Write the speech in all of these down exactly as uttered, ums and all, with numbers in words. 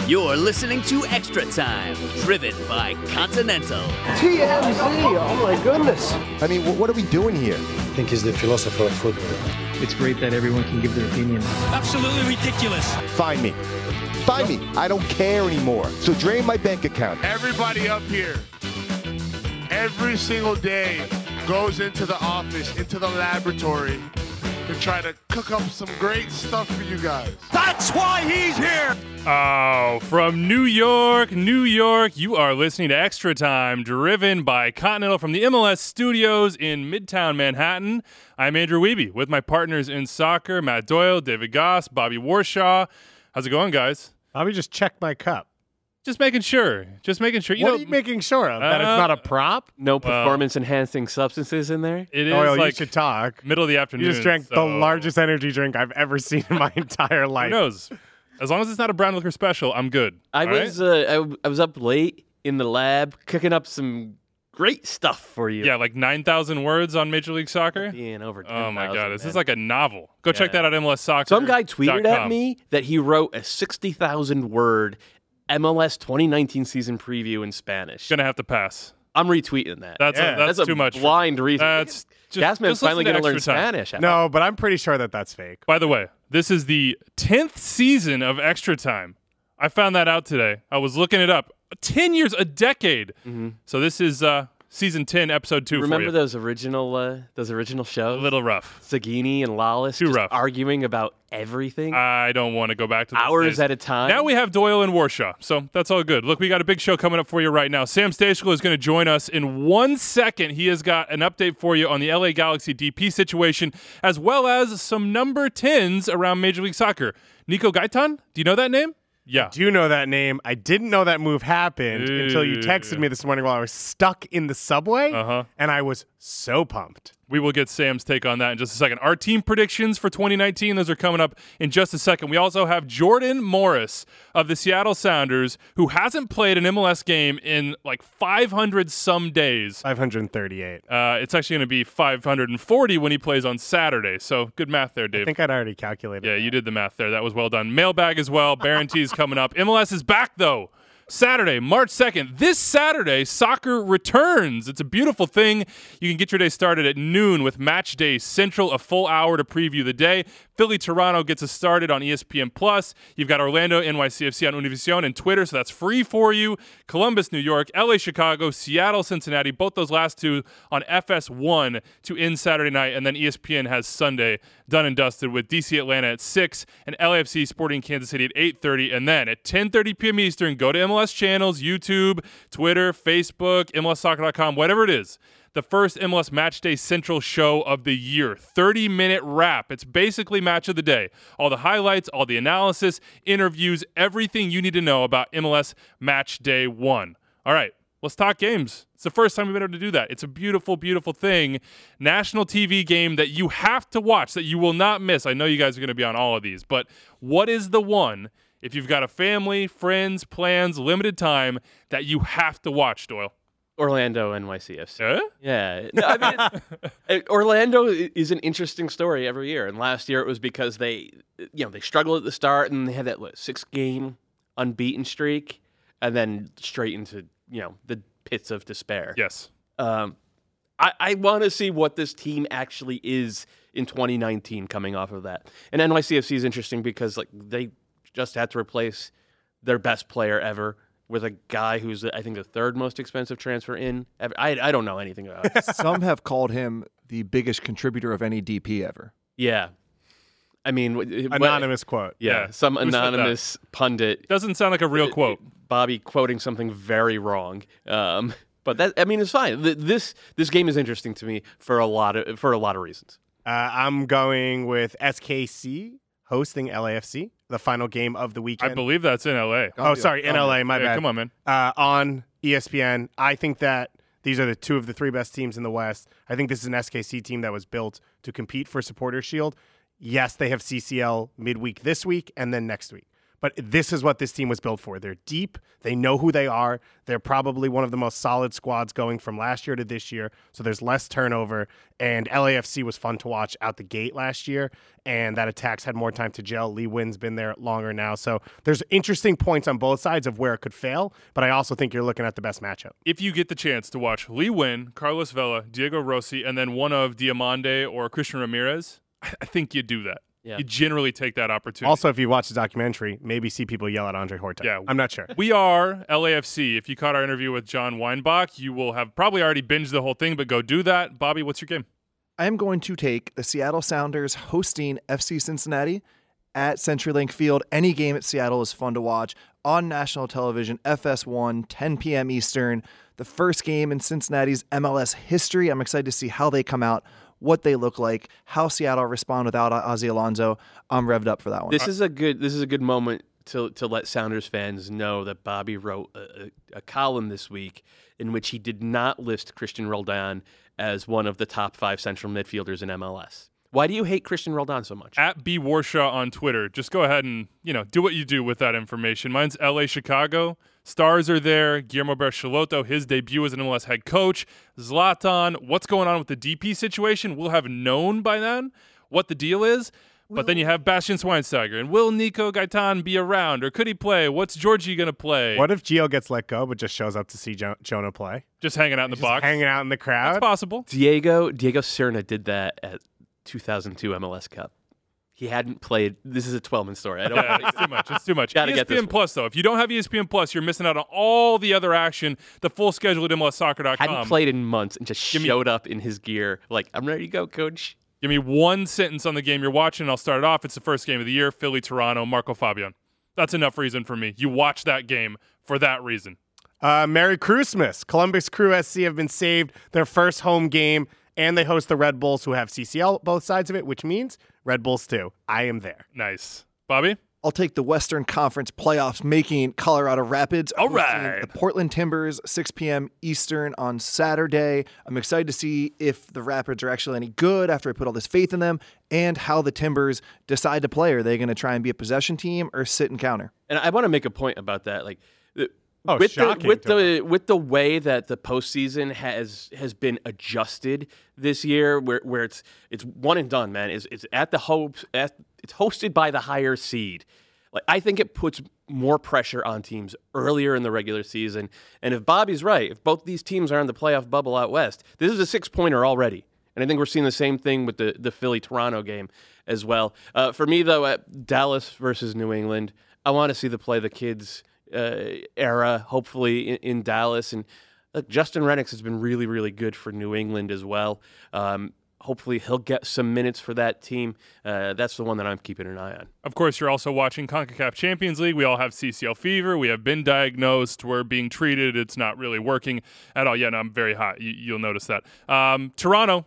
You're listening to Extra Time, driven by Continental. T M Z, oh my goodness. I mean, what are we doing here? I think he's the philosopher of football. It's great that everyone can give their opinion. Absolutely ridiculous. Find me. Find me. I don't care anymore. So drain my bank account. Everybody up here, every single day, goes into the office, into the laboratory, to try to cook up some great stuff for you guys. That's why he's here. Oh, from New York, New York, you are listening to Extra Time, driven by Continental from the M L S studios in Midtown Manhattan. I'm Andrew Wiebe with my partners in soccer, Matt Doyle, David Goss, Bobby Warshaw. How's it going, guys? Bobby just checked my cup. Just making sure. Just making sure. You what know, are you making sure of? That uh, it's not a prop? No performance-enhancing substances in there? It is Doyle, like you should talk. middle of the afternoon. You just drank so the largest energy drink I've ever seen in my entire life. Who knows? As long as it's not a brown liquor special, I'm good. I All was right? uh, I, I was up late in the lab cooking up some great stuff for you. Yeah, like nine thousand words on Major League Soccer. Being over ten Oh, my thousand, God. This man. is like a novel. Go check Yeah. that out, M L S Soccer. Some guy tweeted at me that he wrote a sixty thousand word M L S twenty nineteen season preview in Spanish. Gonna have to pass. I'm retweeting that. That's Yeah. a, that's, That's too a much. blind reason. That's just, Gasman's just listen finally to going to learn Extra Time. Spanish. No, but I'm pretty sure that that's fake. By the way, this is the tenth season of Extra Time. I found that out today. I was looking it up. Ten years, a decade. Mm-hmm. So this is uh, season ten, episode two. Remember for you. those original uh, those original A shows? little rough. Sagini and Lawless Too just rough. arguing about everything. I don't want to go back to those Hours days. at a time. Now we have Doyle and Warshaw, so that's all good. Look, we got a big show coming up for you right now. Sam Stejskal is going to join us in one second. He has got an update for you on the L A Galaxy D P situation, as well as some number tens around Major League Soccer. Nico Gaitan, do you know that name? Yeah. Do you know that name? I didn't know that move happened Ew. until you texted me this morning while I was stuck in the subway, Uh-huh. and I was so pumped. We will get Sam's take on that in just a second. Our team predictions for twenty nineteen, those are coming up in just a second. We also have Jordan Morris of the Seattle Sounders, who hasn't played an M L S game in like five hundred some days. five hundred thirty-eight. Uh, it's actually going to be five hundred forty when he plays on Saturday. So good math there, Dave. I think I'd already calculated Yeah, that. you did the math there. That was well done. Mailbag as well. Baron T's coming up. M L S is back, though. Saturday, March second. This Saturday, soccer returns. It's a beautiful thing. You can get your day started at noon with Match Day Central, a full hour to preview the day. Philly Toronto gets us started on E S P N Plus. You've got Orlando N Y C F C on Univision and Twitter, so that's free for you. Columbus, New York, L A, Chicago, Seattle, Cincinnati, both those last two on F S one to end Saturday night, and then E S P N has Sunday done and dusted with D C Atlanta at six and L A F C Sporting Kansas City at eight thirty, and then at ten thirty p.m. Eastern, go to M L S channels, YouTube, Twitter, Facebook, M L S soccer dot com, whatever it is. The first M L S Matchday Central show of the year. thirty-minute wrap. It's basically match of the day. All the highlights, all the analysis, interviews, everything you need to know about M L S Matchday one. All right, let's talk games. It's the first time we've been able to do that. It's a beautiful, beautiful thing. National T V game that you have to watch, that you will not miss. I know you guys are going to be on all of these, but what is the one, if you've got a family, friends, plans, limited time, that you have to watch, Doyle? Orlando N Y C F C. Eh? Yeah. No, I mean, it- Orlando is an interesting story every year. And last year it was because they, you know, they struggled at the start and they had that what, six-game unbeaten streak and then straight into, you know, the pits of despair. Yes. Um, I, I want to see what this team actually is in twenty nineteen coming off of that. And N Y C F C is interesting because like they just had to replace their best player ever with a guy who's, I think, the third most expensive transfer in. ever. I, I don't know anything about it. Some have called him the biggest contributor of any D P ever. Yeah. I mean, w- Anonymous quote. Yeah, Yeah. some Who said that? anonymous pundit. Doesn't sound like a real quote. Bobby quoting something very wrong. Um, but that, I mean, it's fine. Th- This this game is interesting to me for a lot of for a lot of reasons. Uh, I'm going with S K C hosting L A F C, the final game of the weekend. I believe that's in L A. Oh, sorry, in L A, my Yeah, bad. come on, man. Uh, on E S P N, I think that these are the two of the three best teams in the West. I think this is an S K C team that was built to compete for Supporters Shield. Yes, they have C C L midweek this week and then next week. But this is what this team was built for. They're deep. They know who they are. They're probably one of the most solid squads going from last year to this year. So there's less turnover. And L A F C was fun to watch out the gate last year. And that attacks had more time to gel. Lee Wynn's been there longer now. So there's interesting points on both sides of where it could fail. But I also think you're looking at the best matchup. If you get the chance to watch Lee Wynn, Carlos Vela, Diego Rossi, and then one of Diamande or Christian Ramirez, I think you do that. Yeah. You generally take that opportunity. Also, if you watch the documentary, maybe see people yell at Andre Horta. Yeah. I'm not sure. We are L A F C. If you caught our interview with John Weinbach, you will have probably already binged the whole thing, but go do that. Bobby, what's your game? I am going to take the Seattle Sounders hosting F C Cincinnati at CenturyLink Field. Any game at Seattle is fun to watch on national television, F S one, ten p.m. Eastern. The first game in Cincinnati's M L S history. I'm excited to see how they come out, what they look like, how Seattle respond without Ozzie Alonso. I'm revved up for that one. This is a good. This is a good moment to to let Sounders fans know that Bobby wrote a, a column this week in which he did not list Christian Roldan as one of the top five central midfielders in M L S. Why do you hate Christian Roldan so much? At B Warshaw on Twitter. Just go ahead and, you know, do what you do with that information. Mine's L A Chicago. Stars are there. Guillermo Berchelotto, his debut as an M L S head coach. Zlatan, what's going on with the D P situation? We'll have known by then what the deal is. But then you have Bastian Schweinsteiger. And will Nico Gaitan be around? Or could he play? What's Georgie going to play? What if Gio gets let go but just shows up to see jo- Jonah play? Just hanging out in the just box? Hanging out in the crowd? That's possible. Diego, Diego Serna did that at two thousand two M L S Cup. He hadn't played. This is a twelve-man story. I don't. Yeah, it's too much. It's too much. Gotta E S P N get this Plus, though. If you don't have E S P N Plus, you're missing out on all the other action. The full schedule at M L S soccer dot com. Hadn't played in months and just Give me- showed up in his gear. Like, I'm ready to go, coach. Give me one sentence on the game you're watching, and I'll start it off. It's the first game of the year, Philly-Toronto, Marco Fabian. That's enough reason for me. You watch that game for that reason. Uh, Merry Christmas. Columbus Crew S C have been saved their first home game, and they host the Red Bulls, who have C C L both sides of it, which means Red Bulls too. I am there. Nice. Bobby? I'll take the Western Conference playoffs, making Colorado Rapids. All hosting right. The Portland Timbers, six p.m. Eastern on Saturday. I'm excited to see if the Rapids are actually any good after I put all this faith in them, and how the Timbers decide to play. Are they going to try and be a possession team or sit and counter? And I want to make a point about that. Like, the, Oh, with the shocking with to the with the way that the postseason has has been adjusted this year, where where it's it's one and done, man. Is it's at the hope at, it's hosted by the higher seed. Like, I think it puts more pressure on teams earlier in the regular season. And if Bobby's right, if both these teams are in the playoff bubble out west, this is a six pointer already. And I think we're seeing the same thing with the the Philly Toronto game as well. Uh, for me though, at Dallas versus New England, I want to see the play the kids. Uh, era, hopefully in, in Dallas, and look, Justin Rennicks has been really, really good for New England as well. Um, hopefully, he'll get some minutes for that team. Uh, that's the one that I'm keeping an eye on. Of course, you're also watching CONCACAF Champions League. We all have C C L fever. We have been diagnosed. We're being treated. It's not really working at all. Yeah, no, I'm very hot. You, you'll notice that. Um, Toronto,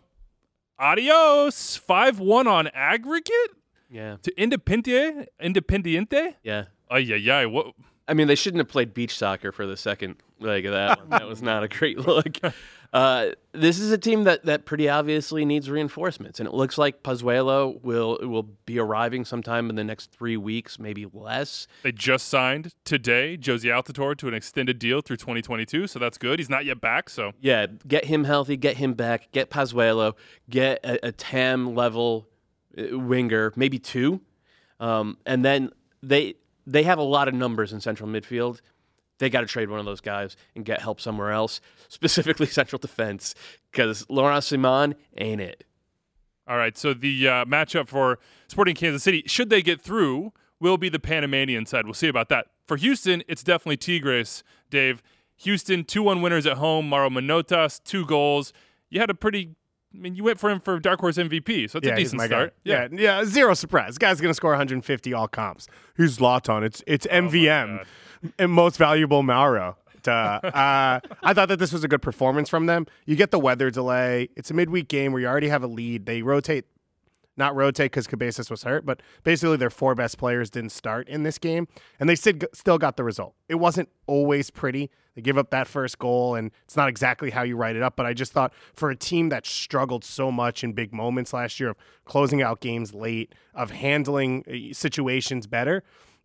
adios. five one on aggregate? Yeah. To Independiente? Independiente? Yeah. Ay, ay, ay. What? I mean, they shouldn't have played beach soccer for the second leg of that one. That was not a great look. Uh, this is a team that, that pretty obviously needs reinforcements, and it looks like Pozuelo will will be arriving sometime in the next three weeks, maybe less. They just signed today Josie Altidore to an extended deal through twenty twenty-two, so that's good. He's not yet back, so. Yeah, get him healthy, get him back, get Pozuelo, get a, a T A M level uh, winger, maybe two, um, and then they they have a lot of numbers in central midfield. They got to trade one of those guys and get help somewhere else, specifically central defense, because Laurent Simon ain't it. All right, so the uh, matchup for Sporting Kansas City, should they get through, will be the Panamanian side. We'll see about that. For Houston, it's definitely Tigres, Dave. Houston, two one winners at home. Mauro Manotas, two goals. You had a pretty... I mean, you went for him for Dark Horse M V P, so it's yeah, a decent my start. Yeah. yeah, yeah, zero surprise. This guy's going to score one hundred fifty all comps. He's Zlatan. It's it's M V M, Oh and most valuable Mauro. Duh. uh, I thought that this was a good performance from them. You get the weather delay. It's a midweek game where you already have a lead. They rotate, not rotate because Cabezas was hurt, but basically their four best players didn't start in this game, and they still still got the result. It wasn't always pretty. They give up that first goal, and it's not exactly how you write it up, but I just thought for a team that struggled so much in big moments last year of closing out games late, of handling situations better,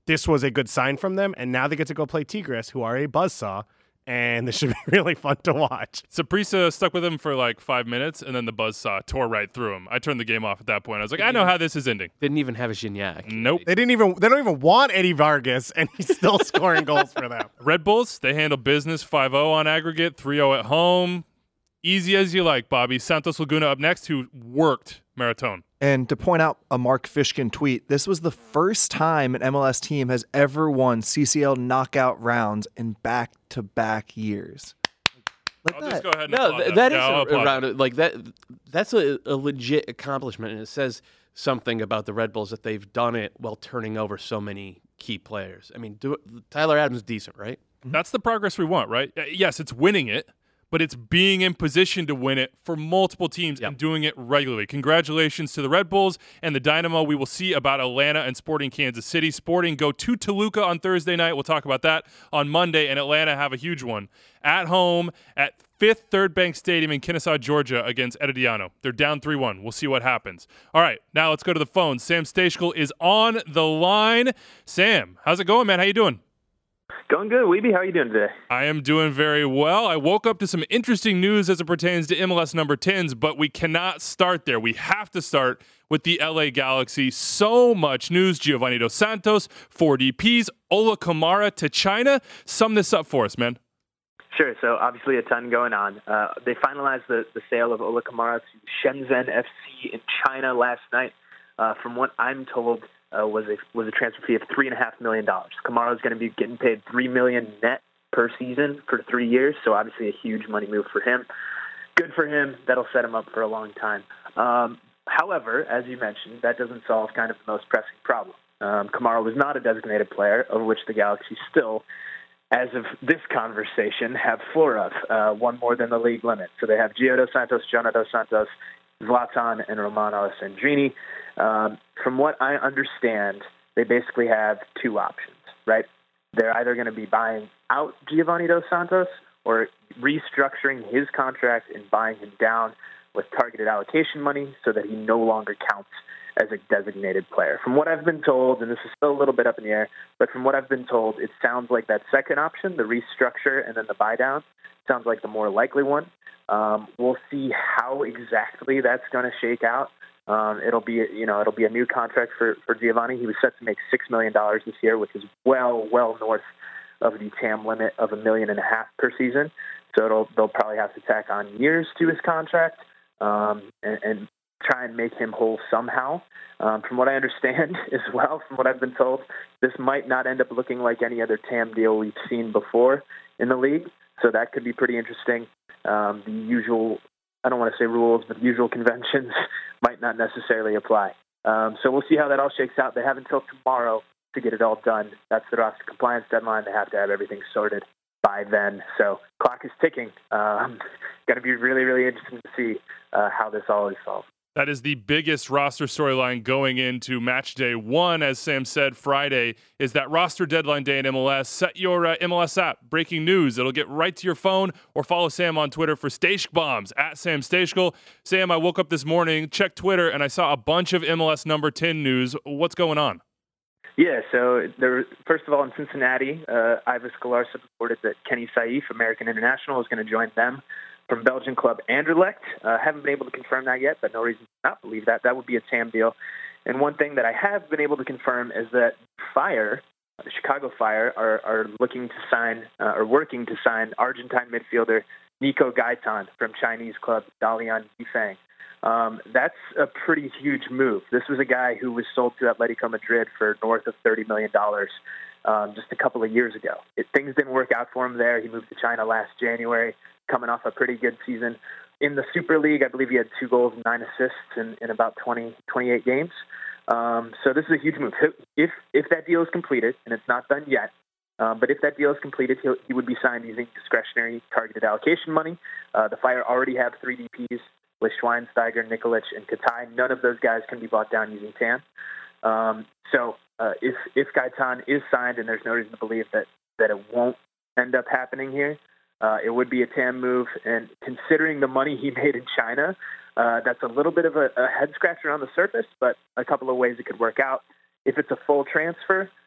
this was a good sign from them, and now they get to go play Tigres, who are a buzzsaw, and this should be really fun to watch. Saprissa stuck with him for like five minutes, and then the buzzsaw tore right through him. I turned the game off at that point. I was like, I know how this is ending. Didn't even have a Gignac. Nope. They didn't even. They don't even want Eddie Vargas, and he's still scoring goals for them. Red Bulls, they handle business five oh on aggregate, three oh at home. Easy as you like, Bobby. Santos Laguna up next, who worked Maratón. And to point out a Mark Fishkin tweet, this was the first time an M L S team has ever won C C L knockout rounds in back-to-back years. Like I'll that. just go ahead and No, applaud th- that. that is Yeah, I'll a, applaud around that. it. Like that. That's a, a legit accomplishment, and it says something about the Red Bulls that they've done it while turning over so many key players. I mean, do, Tyler Adams is decent, right? That's the progress we want, right? Uh, Yes, it's winning it, but it's being in position to win it for multiple teams Yep. and doing it regularly. Congratulations to the Red Bulls and the Dynamo. We will see about Atlanta and Sporting Kansas City. Sporting go to Toluca on Thursday night. We'll talk about that on Monday, and Atlanta have a huge one at home at Fifth Third Bank Stadium in Kennesaw, Georgia against Herediano. They're down three one. We'll see what happens. All right, now let's go to the phone. Sam Stejskal is on the line. Sam, how's it going, man? How you doing? Going good, Weeby. How are you doing today? I am doing very well. I woke up to some interesting news as it pertains to M L S number tens, but we cannot start there. We have to start with the L A Galaxy. So much news. Giovanni Dos Santos, four D Ps, Ola Kamara to China. Sum this up for us, man. Sure. So obviously a ton going on. Uh, they finalized the, the sale of Ola Kamara to Shenzhen F C in China last night. Uh, from what I'm told, uh, was a was a transfer fee of three and a half million dollars. Kamara is going to be getting paid three million net per season for three years. So obviously a huge money move for him. Good for him. That'll set him up for a long time. Um, however, as you mentioned, that doesn't solve kind of the most pressing problem. Um, Kamara was not a designated player, of which the Galaxy still, as of this conversation, have four of, uh, one more than the league limit. So they have Gio Dos Santos, Jonah Dos Santos, Zlatan, and Roman Alessandrini. Um, from what I understand, they basically have two options, right? They're either going to be buying out Giovanni Dos Santos or restructuring his contract and buying him down with targeted allocation money so that he no longer counts as a designated player. From what I've been told, and this is still a little bit up in the air, but from what I've been told, it sounds like that second option, the restructure and then the buy down, sounds like the more likely one. Um, we'll see how exactly that's going to shake out. Um, it'll be, you know, it'll be a new contract for, for Giovanni. He was set to make six million dollars this year, which is well, well north of the T A M limit of a million and a half per season. So it'll, they'll probably have to tack on years to his contract um, and, and try and make him whole somehow. Um, from what I understand as well, from what I've been told, this might not end up looking like any other T A M deal we've seen before in the league. So that could be pretty interesting. Um, the usual, I don't want to say rules, but usual conventions might not necessarily apply. Um, so we'll see how that all shakes out. They have until tomorrow to get it all done. That's the roster compliance deadline. They have to have everything sorted by then. So clock is ticking. Um, going to be really, really interesting to see uh, how this all is solved. That is the biggest roster storyline going into match day one. As Sam said, Friday is that roster deadline day in M L S. Set your uh, M L S app. Breaking news. It'll get right to your phone, or follow Sam on Twitter for Stejk Bombs, at Sam Stejskal. Sam, I woke up this morning, checked Twitter, and I saw a bunch of M L S number ten news. What's going on? Yeah, so there, first of all, in Cincinnati, uh, Ivis Galarsa reported that Kenny Saif, American International, is going to join them from Belgian club Anderlecht. Uh, haven't been able to confirm that yet, but no reason to not believe that. That would be a T A M deal. And one thing that I have been able to confirm is that Fire, the Chicago Fire, are, are looking to sign, uh, or working to sign Argentine midfielder Nico Gaitan from Chinese club Dalian Yifeng. Um, that's a pretty huge move. This was a guy who was sold to Atletico Madrid for north of thirty million dollars um, just a couple of years ago. It, things didn't work out for him there. He moved to China last January, coming off a pretty good season. In the Super League, I believe he had two goals and nine assists in, in about twenty, twenty-eight games. Um, so this is a huge move. If if that deal is completed, and it's not done yet, um, but if that deal is completed, he'll, he would be signed using discretionary targeted allocation money. Uh, the Fire already have three D Ps with Schweinsteiger, Nikolic, and Katai. None of those guys can be bought down using T A M. Um, so uh, if if Gaitan is signed, and there's no reason to believe that, that it won't end up happening here, Uh, it would be a T A M move, and considering the money he made in China, uh, that's a little bit of a, a head-scratcher on the surface, but a couple of ways it could work out. If it's a full transfer,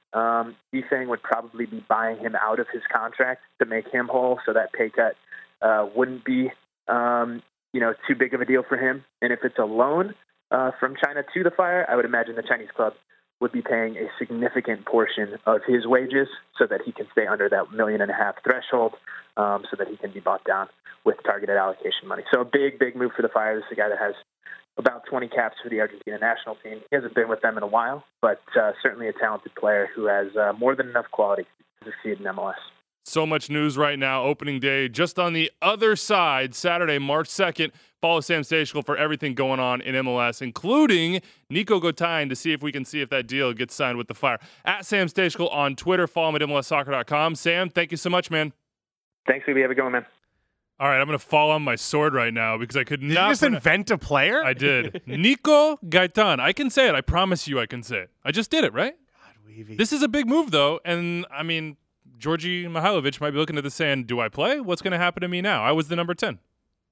Um, Yifeng would probably be buying him out of his contract to make him whole, so that pay cut uh, wouldn't be, um, you know, too big of a deal for him. And if it's a loan uh, from China to the Fire, I would imagine the Chinese club would be paying a significant portion of his wages so that he can stay under that million and a half threshold, um, so that he can be bought down with targeted allocation money. So a big, big move for the Fire. This is a guy that has about twenty caps for the Argentina national team. He hasn't been with them in a while, but uh, certainly a talented player who has uh, more than enough quality to succeed in M L S. So much news right now. Opening day just on the other side, Saturday, March second. Follow Sam Stejskal for everything going on in M L S, including Nico Gotain, to see if we can see if that deal gets signed with the Fire. At Sam Stejskal on Twitter. Follow him at M L S soccer dot com. Sam, thank you so much, man. Thanks, Lee. Have a good one, man. All right, I'm going to fall on my sword right now because I could Did not. you just invent a player? I did. Nico Gaitan. I can say it. I promise you I can say it. I just did it, right? God, Weavy. This is a big move, though. And, I mean, Georgi Mihailovic might be looking at this saying, do I play? What's going to happen to me now? I was the number ten.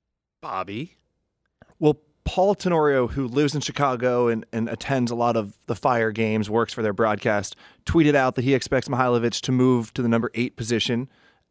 Bobby. Well, Paul Tenorio, who lives in Chicago and, and attends a lot of the Fire games, works for their broadcast, tweeted out that he expects Mihailovic to move to the number eight position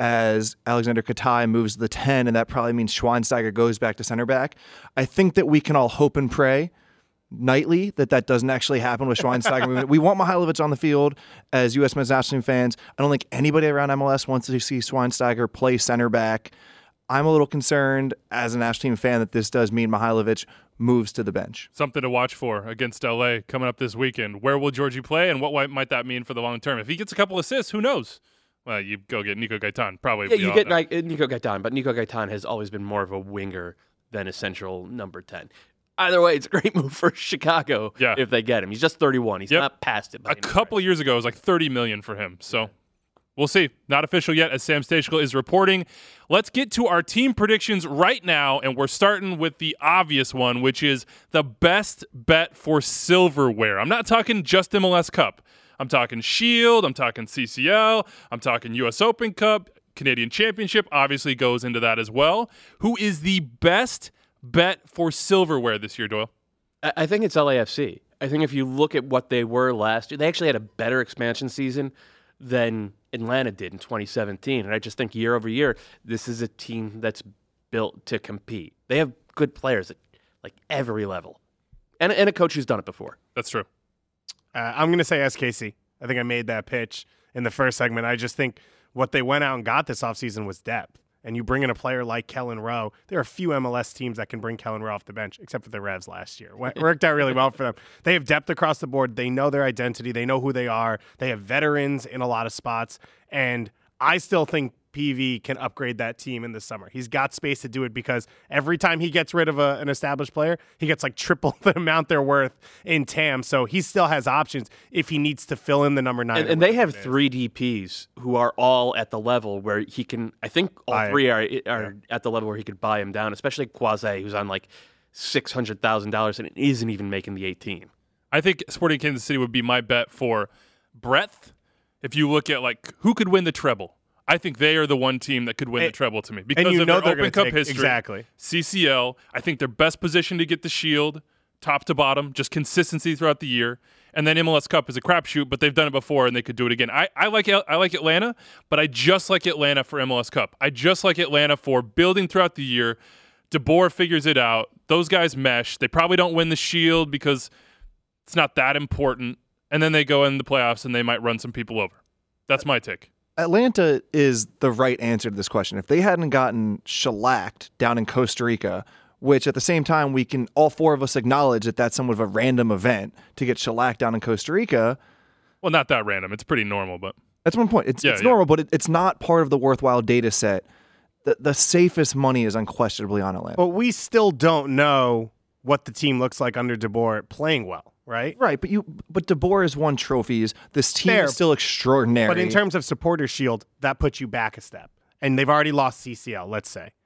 as Alexander Katai moves to the ten, and that probably means Schweinsteiger goes back to center back. I think that we can all hope and pray nightly that that doesn't actually happen with Schweinsteiger moving. We want Mihailovic on the field as U S men's national team fans. I don't think anybody around M L S wants to see Schweinsteiger play center back. I'm a little concerned as a national team fan that this does mean Mihailovic moves to the bench. Something to watch for against L A coming up this weekend. Where will Georgie play, and what might that mean for the long term? If he gets a couple assists, who knows? Well, you go get Nico Gaitan, probably. Yeah, you get like, Nico Gaitan, but Nico Gaitan has always been more of a winger than a central number ten. Either way, it's a great move for Chicago yeah. if they get him. He's just thirty-one. He's yep. not past it. By a couple years ago, it was like thirty million dollars for him. So we'll see. Not official yet, as Sam Stejskal is reporting. Let's get to our team predictions right now, and we're starting with the obvious one, which is the best bet for silverware. I'm not talking just M L S Cup. I'm talking Shield, I'm talking C C L, I'm talking U S Open Cup, Canadian Championship obviously goes into that as well. Who is the best bet for silverware this year, Doyle? I think it's L A F C. I think if you look at what they were last year, they actually had a better expansion season than Atlanta did in twenty seventeen. And I just think year over year, this is a team that's built to compete. They have good players at like every level and, and a coach who's done it before. That's true. Uh, I'm going to say S K C. I think I made that pitch in the first segment. I just think what they went out and got this offseason was depth. And you bring in a player like Kellen Rowe. There are a few M L S teams that can bring Kellen Rowe off the bench, except for the Revs last year. It worked out really well for them. They have depth across the board. They know their identity. They know who they are. They have veterans in a lot of spots. And I still think P V can upgrade that team in the summer. He's got space to do it because every time he gets rid of a, an established player, he gets like triple the amount they're worth in T A M. So he still has options if he needs to fill in the number nine. And, and they have three D Ps who are all at the level where he can, I think all I, three are, are yeah. at the level where he could buy him down, especially Quasi, who's on like six hundred thousand dollars and isn't even making the eighteen. I think Sporting Kansas City would be my bet for breadth. If you look at like who could win the treble, I think they are the one team that could win and, the treble to me because and you of know their Open Cup take, history. Exactly. C C L, I think they're best positioned to get the Shield, top to bottom, just consistency throughout the year. And then M L S Cup is a crapshoot, but they've done it before and they could do it again. I, I like I like Atlanta, but I just like Atlanta for M L S Cup. I just like Atlanta for building throughout the year. DeBoer figures it out. Those guys mesh. They probably don't win the Shield because it's not that important. And then they go in the playoffs and they might run some people over. That's my take. Atlanta is the right answer to this question. If they hadn't gotten shellacked down in Costa Rica, which at the same time we can all four of us acknowledge that that's somewhat of a random event to get shellacked down in Costa Rica. Well, not that random. It's pretty normal, but that's one point. It's, yeah, it's yeah. normal, but it, it's not part of the worthwhile data set. The, the safest money is unquestionably on Atlanta. But we still don't know what the team looks like under DeBoer playing well. Right, right, but you, but DeBoer has won trophies. This team Fair. is still extraordinary. But in terms of supporter shield, that puts you back a step, and they've already lost C C L. Let's say,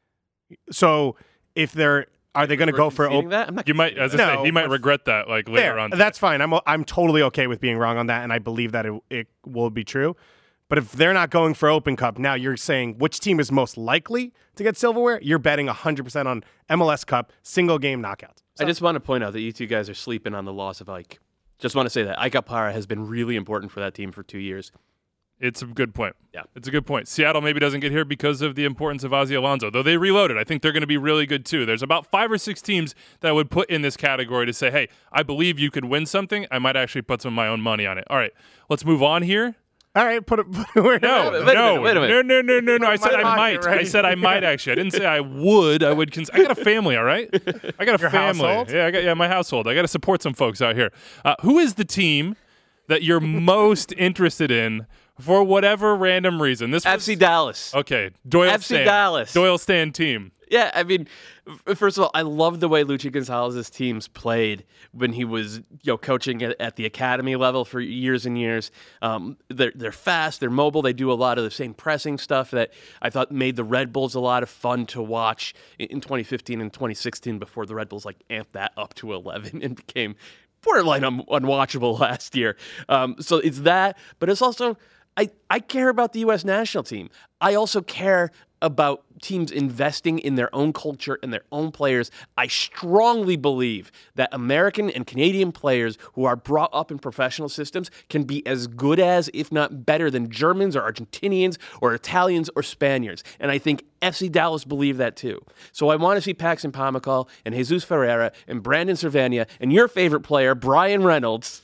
so if they're are they going to go for op- that? I'm not you might, as I no, say, he might regret that like later fair. on. Today. That's fine. I'm I'm totally okay with being wrong on that, and I believe that it, it will be true. But if they're not going for Open Cup, now you're saying which team is most likely to get silverware? You're betting one hundred percent on M L S Cup single game knockouts. So, I just want to point out that you two guys are sleeping on the loss of Ike. Just want to say that Ike Opara has been really important for that team for two years. It's a good point. Yeah. It's a good point. Seattle maybe doesn't get here because of the importance of Ozzie Alonso, though they reloaded. I think they're going to be really good too. There's about five or six teams that I would put in this category to say, hey, I believe you could win something. I might actually put some of my own money on it. All right, let's move on here. All right, put it. Put no, wait a minute, no, wait a minute. no, no, no, no, no. I said I pocket, might. right? I said I might actually. I didn't say I would. I would. Cons- I got a family. All right. I got a Your family. household? Yeah, I got yeah my household. I got to support some folks out here. Uh, who is the team that you're most interested in for whatever random reason? This was, F C Dallas. Okay, Doyle F C Stan. Dallas. Doyle Stan team. Yeah, I mean, f- first of all, I love the way Luchi Gonzalez's teams played when he was, you know, coaching at, at the academy level for years and years. Um, they're they're fast, they're mobile, they do a lot of the same pressing stuff that I thought made the Red Bulls a lot of fun to watch in, in twenty fifteen and twenty sixteen before the Red Bulls like amped that up to eleven and became borderline un- unwatchable last year. Um, so it's that, but it's also I I care about the U S national team. I also care about teams investing in their own culture and their own players. I strongly believe that American and Canadian players who are brought up in professional systems can be as good as, if not better than, Germans or Argentinians or Italians or Spaniards. And I think F C Dallas believe that too. So I want to see Paxton Pomykal and Jesus Ferreira and Brandon Cervania and your favorite player, Brian Reynolds.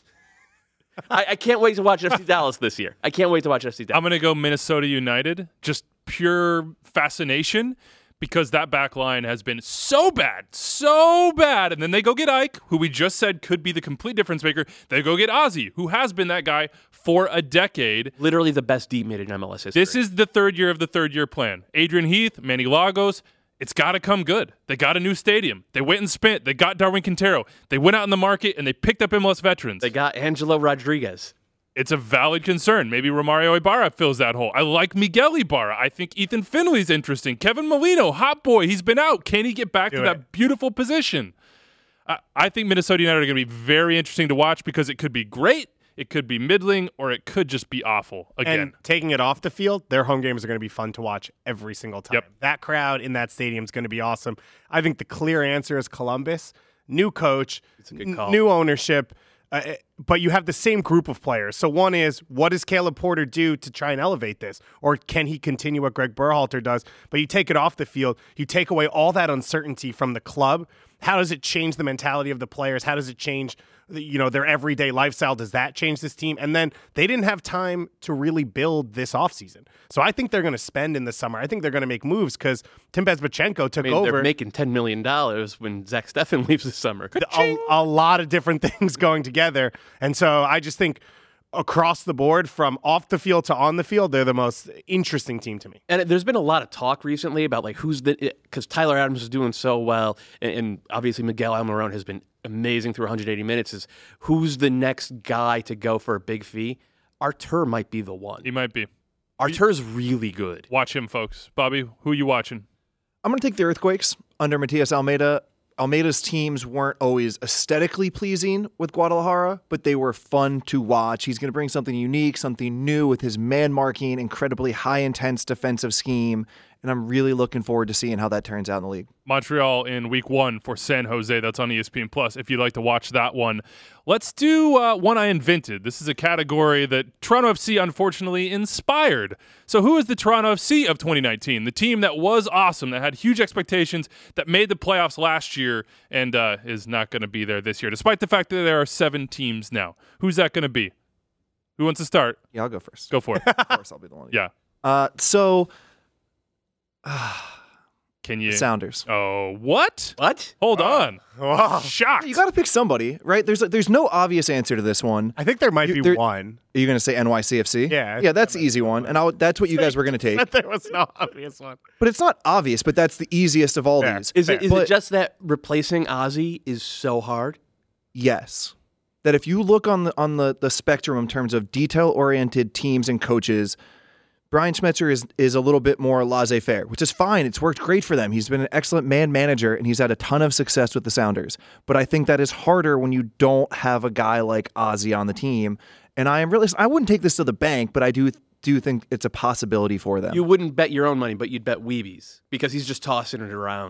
I, I can't wait to watch F C Dallas this year. I can't wait to watch F C Dallas. I'm going to go Minnesota United. Just pure fascination because that back line has been so bad, so bad. And then they go get Ike, who we just said could be the complete difference maker. They go get Ozzie, who has been that guy for a decade. Literally the best D mid in M L S history. This is the third year of the third year plan. Adrian Heath, Manny Lagos. It's got to come good. They got a new stadium. They went and spent. They got Darwin Quintero. They went out in the market and they picked up M L S veterans. They got Angelo Rodriguez. It's a valid concern. Maybe Romario Ibarra fills that hole. I like Miguel Ibarra. I think Ethan Finley's interesting. Kevin Molino, hot boy. He's been out. Can he get back Do to it. that beautiful position? I, I think Minnesota United are going to be very interesting to watch because it could be great, it could be middling, or it could just be awful again. And taking it off the field, their home games are going to be fun to watch every single time. Yep. That crowd in that stadium is going to be awesome. I think the clear answer is Columbus. New coach, It's a good call. n- new ownership, uh, but you have the same group of players. So one is, what does Caleb Porter do to try and elevate this? Or can he continue what Greg Berhalter does? But you take it off the field, you take away all that uncertainty from the club. How does it change the mentality of the players? How does it change you know, their everyday lifestyle? Does that change this team? And then they didn't have time to really build this offseason. So I think they're going to spend in the summer. I think they're going to make moves because Tim Bezbachenko took I mean, over. they're making ten million dollars when Zach Steffen leaves this summer. a, a lot of different things going together. And so I just think across the board, from off the field to on the field, they're the most interesting team to me. And there's been a lot of talk recently about like who's the because Tyler Adams is doing so well, and, and obviously Miguel Almiron has been amazing through one hundred eighty minutes. Is who's the next guy to go for a big fee? Artur might be the one. He might be. Artur's really good. Watch him, folks. Bobby, who you watching? I'm going to take the Earthquakes under Matias Almeida. Almeida's teams weren't always aesthetically pleasing with Guadalajara, but they were fun to watch. He's going to bring something unique, something new with his man-marking, incredibly high-intense defensive scheme, and I'm really looking forward to seeing how that turns out in the league. Montreal in week one for San Jose. That's on E S P N Plus if you'd like to watch that one. Let's do uh, one I invented. This is a category that Toronto F C unfortunately inspired. So who is the Toronto F C of twenty nineteen? The team that was awesome, that had huge expectations, that made the playoffs last year and uh, is not going to be there this year, despite the fact that there are seven teams now. Who's that going to be? Who wants to start? Yeah, I'll go first. Go for it. Of course, I'll be the one. Yeah. Uh, so... Can you? Sounders. Oh, what? What? Hold on. Oh. Shocked. You got to pick somebody, right? There's there's no obvious answer to this one. I think there might You- be there- one. Are you going to say N Y C F C? Yeah, I Yeah, that's the easy one. And I'll, that's what you guys were going to take. But there was no obvious one. But it's not obvious, but that's the easiest of all Fair. these. Is it is But- it just that replacing Ozzy is so hard? Yes. That if you look on the on the, the spectrum in terms of detail-oriented teams and coaches, Brian Schmetzer is is a little bit more laissez-faire, which is fine. It's worked great for them. He's been an excellent man manager, and he's had a ton of success with the Sounders. But I think that is harder when you don't have a guy like Ozzy on the team. And I am really I wouldn't take this to the bank, but I do do think it's a possibility for them. You wouldn't bet your own money, but you'd bet Weebies because he's just tossing it around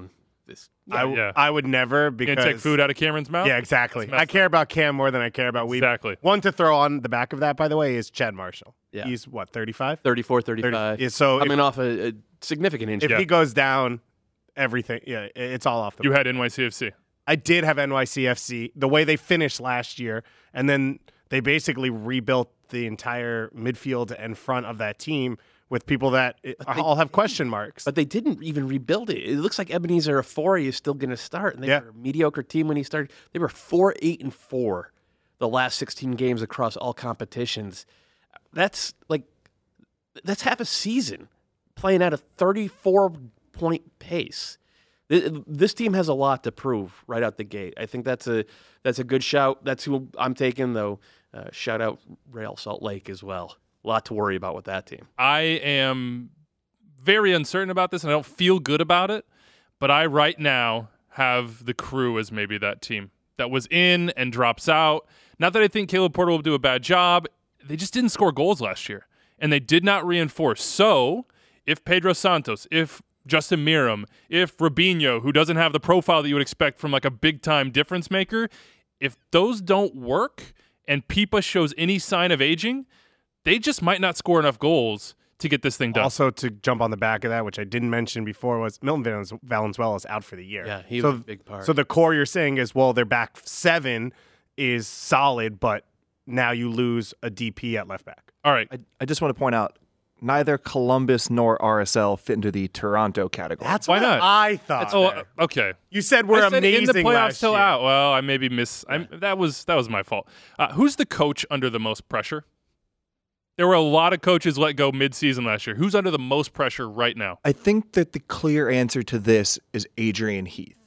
this. I, w- yeah. I would never because Can't take food out of Cameron's mouth? Yeah, exactly. That's messed I care about Cam more than I care about Weeb. Exactly. One to throw on the back of that, by the way, is Chad Marshall. Yeah. He's what, thirty-five? thirty-four, thirty-five. Yeah, so coming if, off a, a significant injury. if he goes down, everything, yeah, it's all off the You had N Y C F C. I did have N Y C F C, the way they finished last year, and then they basically rebuilt the entire midfield and front of that team with people that it, they, all have question marks. But they didn't even rebuild it. It looks like Ebenezer Afori is still going to start. And they Yeah. were a mediocre team when he started. They were four, eight, and four the last sixteen games across all competitions. That's like that's half a season playing at a thirty-four point pace. This team has a lot to prove right out the gate. I think that's a that's a good shout. That's who I'm taking, though. Uh, shout out Real Salt Lake as well. A lot to worry about with that team. I am very uncertain about this, and I don't feel good about it. But I right now have the Crew as maybe that team that was in and drops out. Not that I think Caleb Porter will do a bad job. They just didn't score goals last year, and they did not reinforce. So if Pedro Santos, if Justin Miram, if Robinho, who doesn't have the profile that you would expect from like a big-time difference maker, if those don't work and Pipa shows any sign of aging, they just might not score enough goals to get this thing done. Also, to jump on the back of that, which I didn't mention before, was Milton Valens- Valenzuela is out for the year. Yeah, he so, was a big part. So the core you're saying is, well, their back seven is solid, but now you lose a D P at left back. All right. I, I just want to point out, neither Columbus nor R S L fit into the Toronto category. That's Why what not? I thought. Oh, there. okay. You said we're I said amazing in the playoffs last till year. out. Well, I maybe miss. I'm, that was that was my fault. Uh, who's the coach under the most pressure? There were a lot of coaches let go mid-season last year. Who's under the most pressure right now? I think that the clear answer to this is Adrian Heath.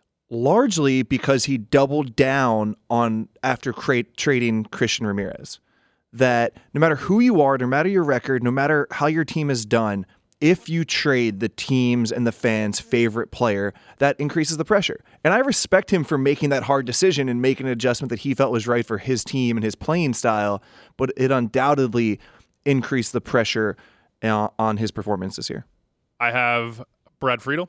Largely because he doubled down on after cra- trading Christian Ramirez. That no matter who you are, no matter your record, no matter how your team is done, if you trade the team's and the fans' favorite player, that increases the pressure. And I respect him for making that hard decision and making an adjustment that he felt was right for his team and his playing style, but it undoubtedly increased the pressure uh, on his performance this year. I have Brad Friedel.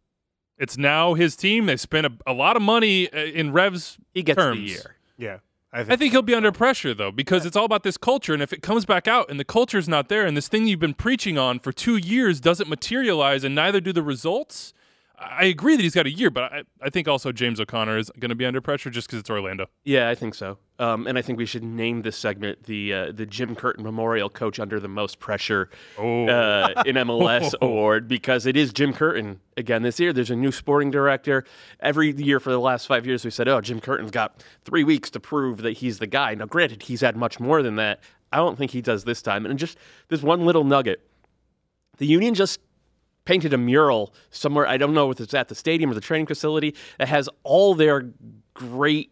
It's now his team. They spent a, a lot of money uh, in Rev's He gets terms. the year. Yeah. I think, I think he'll be under pressure, though, because it's all about this culture. And if it comes back out and the culture's not there and this thing you've been preaching on for two years doesn't materialize and neither do the results, I agree that he's got a year, but I, I think also James O'Connor is going to be under pressure just because it's Orlando. Yeah, I think so. Um, and I think we should name this segment the uh, the Jim Curtin Memorial Coach Under the Most Pressure oh. uh, in M L S award, because it is Jim Curtin again this year. There's a new sporting director. Every year for the last five years, we said, oh, Jim Curtin's got three weeks to prove that he's the guy. Now, granted, he's had much more than that. I don't think he does this time. And just this one little nugget. The Union just painted a mural somewhere, I don't know if it's at the stadium or the training facility, that has all their great,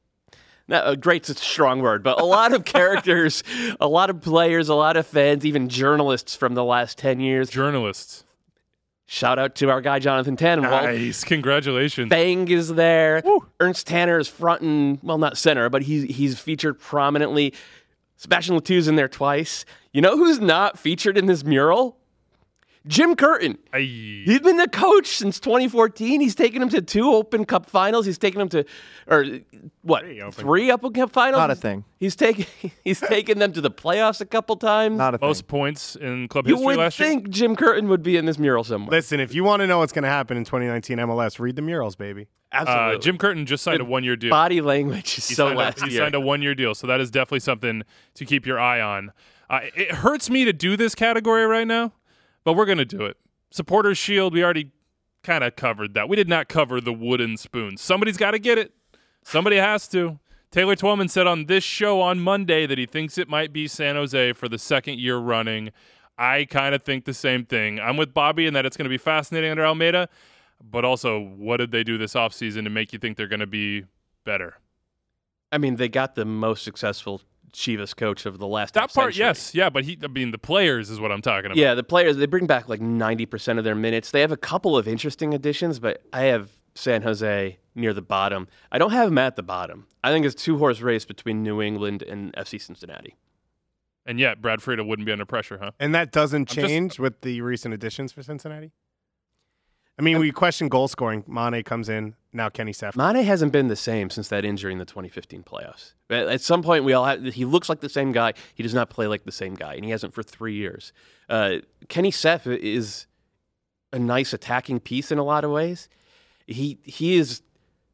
not, uh, great's a strong word, but a lot of characters, a lot of players, a lot of fans, even journalists from the last ten years. Journalists. Shout out to our guy, Jonathan Tannenwald. Nice. Congratulations. Fang is there. Woo. Ernst Tanner is front and, well, not center, but he's, he's featured prominently. Sebastian Latu's in there twice. You know who's not featured in this mural? Jim Curtin. Aye. He's been the coach since twenty fourteen. He's taken him to two Open Cup finals. He's taken him to, or what, Three Open, three Open Cup finals? Not a thing. He's taken he's taken them to the playoffs a couple times. Not a thing. Most points in club you history would last think year. Jim Curtin would be in this mural somewhere. Listen, if you want to know what's going to happen in twenty nineteen M L S, read the murals, baby. Absolutely. Uh, Jim Curtin just signed a one-year deal. Body language is He so signed last a, He year. signed a one-year deal, so that is definitely something to keep your eye on. Uh, it hurts me to do this category right now, but we're going to do it. Supporters Shield, we already kind of covered that. We did not cover the wooden spoon. Somebody's got to get it. Somebody has to. Taylor Twellman said on this show on Monday that he thinks it might be San Jose for the second year running. I kind of think the same thing. I'm with Bobby in that it's going to be fascinating under Almeida, but also what did they do this offseason to make you think they're going to be better? I mean, they got the most successful Chivas coach of the last That part, century. yes. Yeah, but he, I mean, the players is what I'm talking about. Yeah, the players, they bring back like ninety percent of their minutes. They have a couple of interesting additions, but I have San Jose near the bottom. I don't have them at the bottom. I think it's a two-horse race between New England and F C Cincinnati. And yet, Brad Friedel wouldn't be under pressure, huh? And that doesn't I'm just- change with the recent additions for Cincinnati? I mean, we question goal scoring. Mane comes in. Now Kenny Seth. Mane hasn't been the same since that injury in the twenty fifteen playoffs. At at some point, we all have, he looks like the same guy. He does not play like the same guy, and he hasn't for three years. Uh, Kenny Seth is a nice attacking piece in a lot of ways. He he is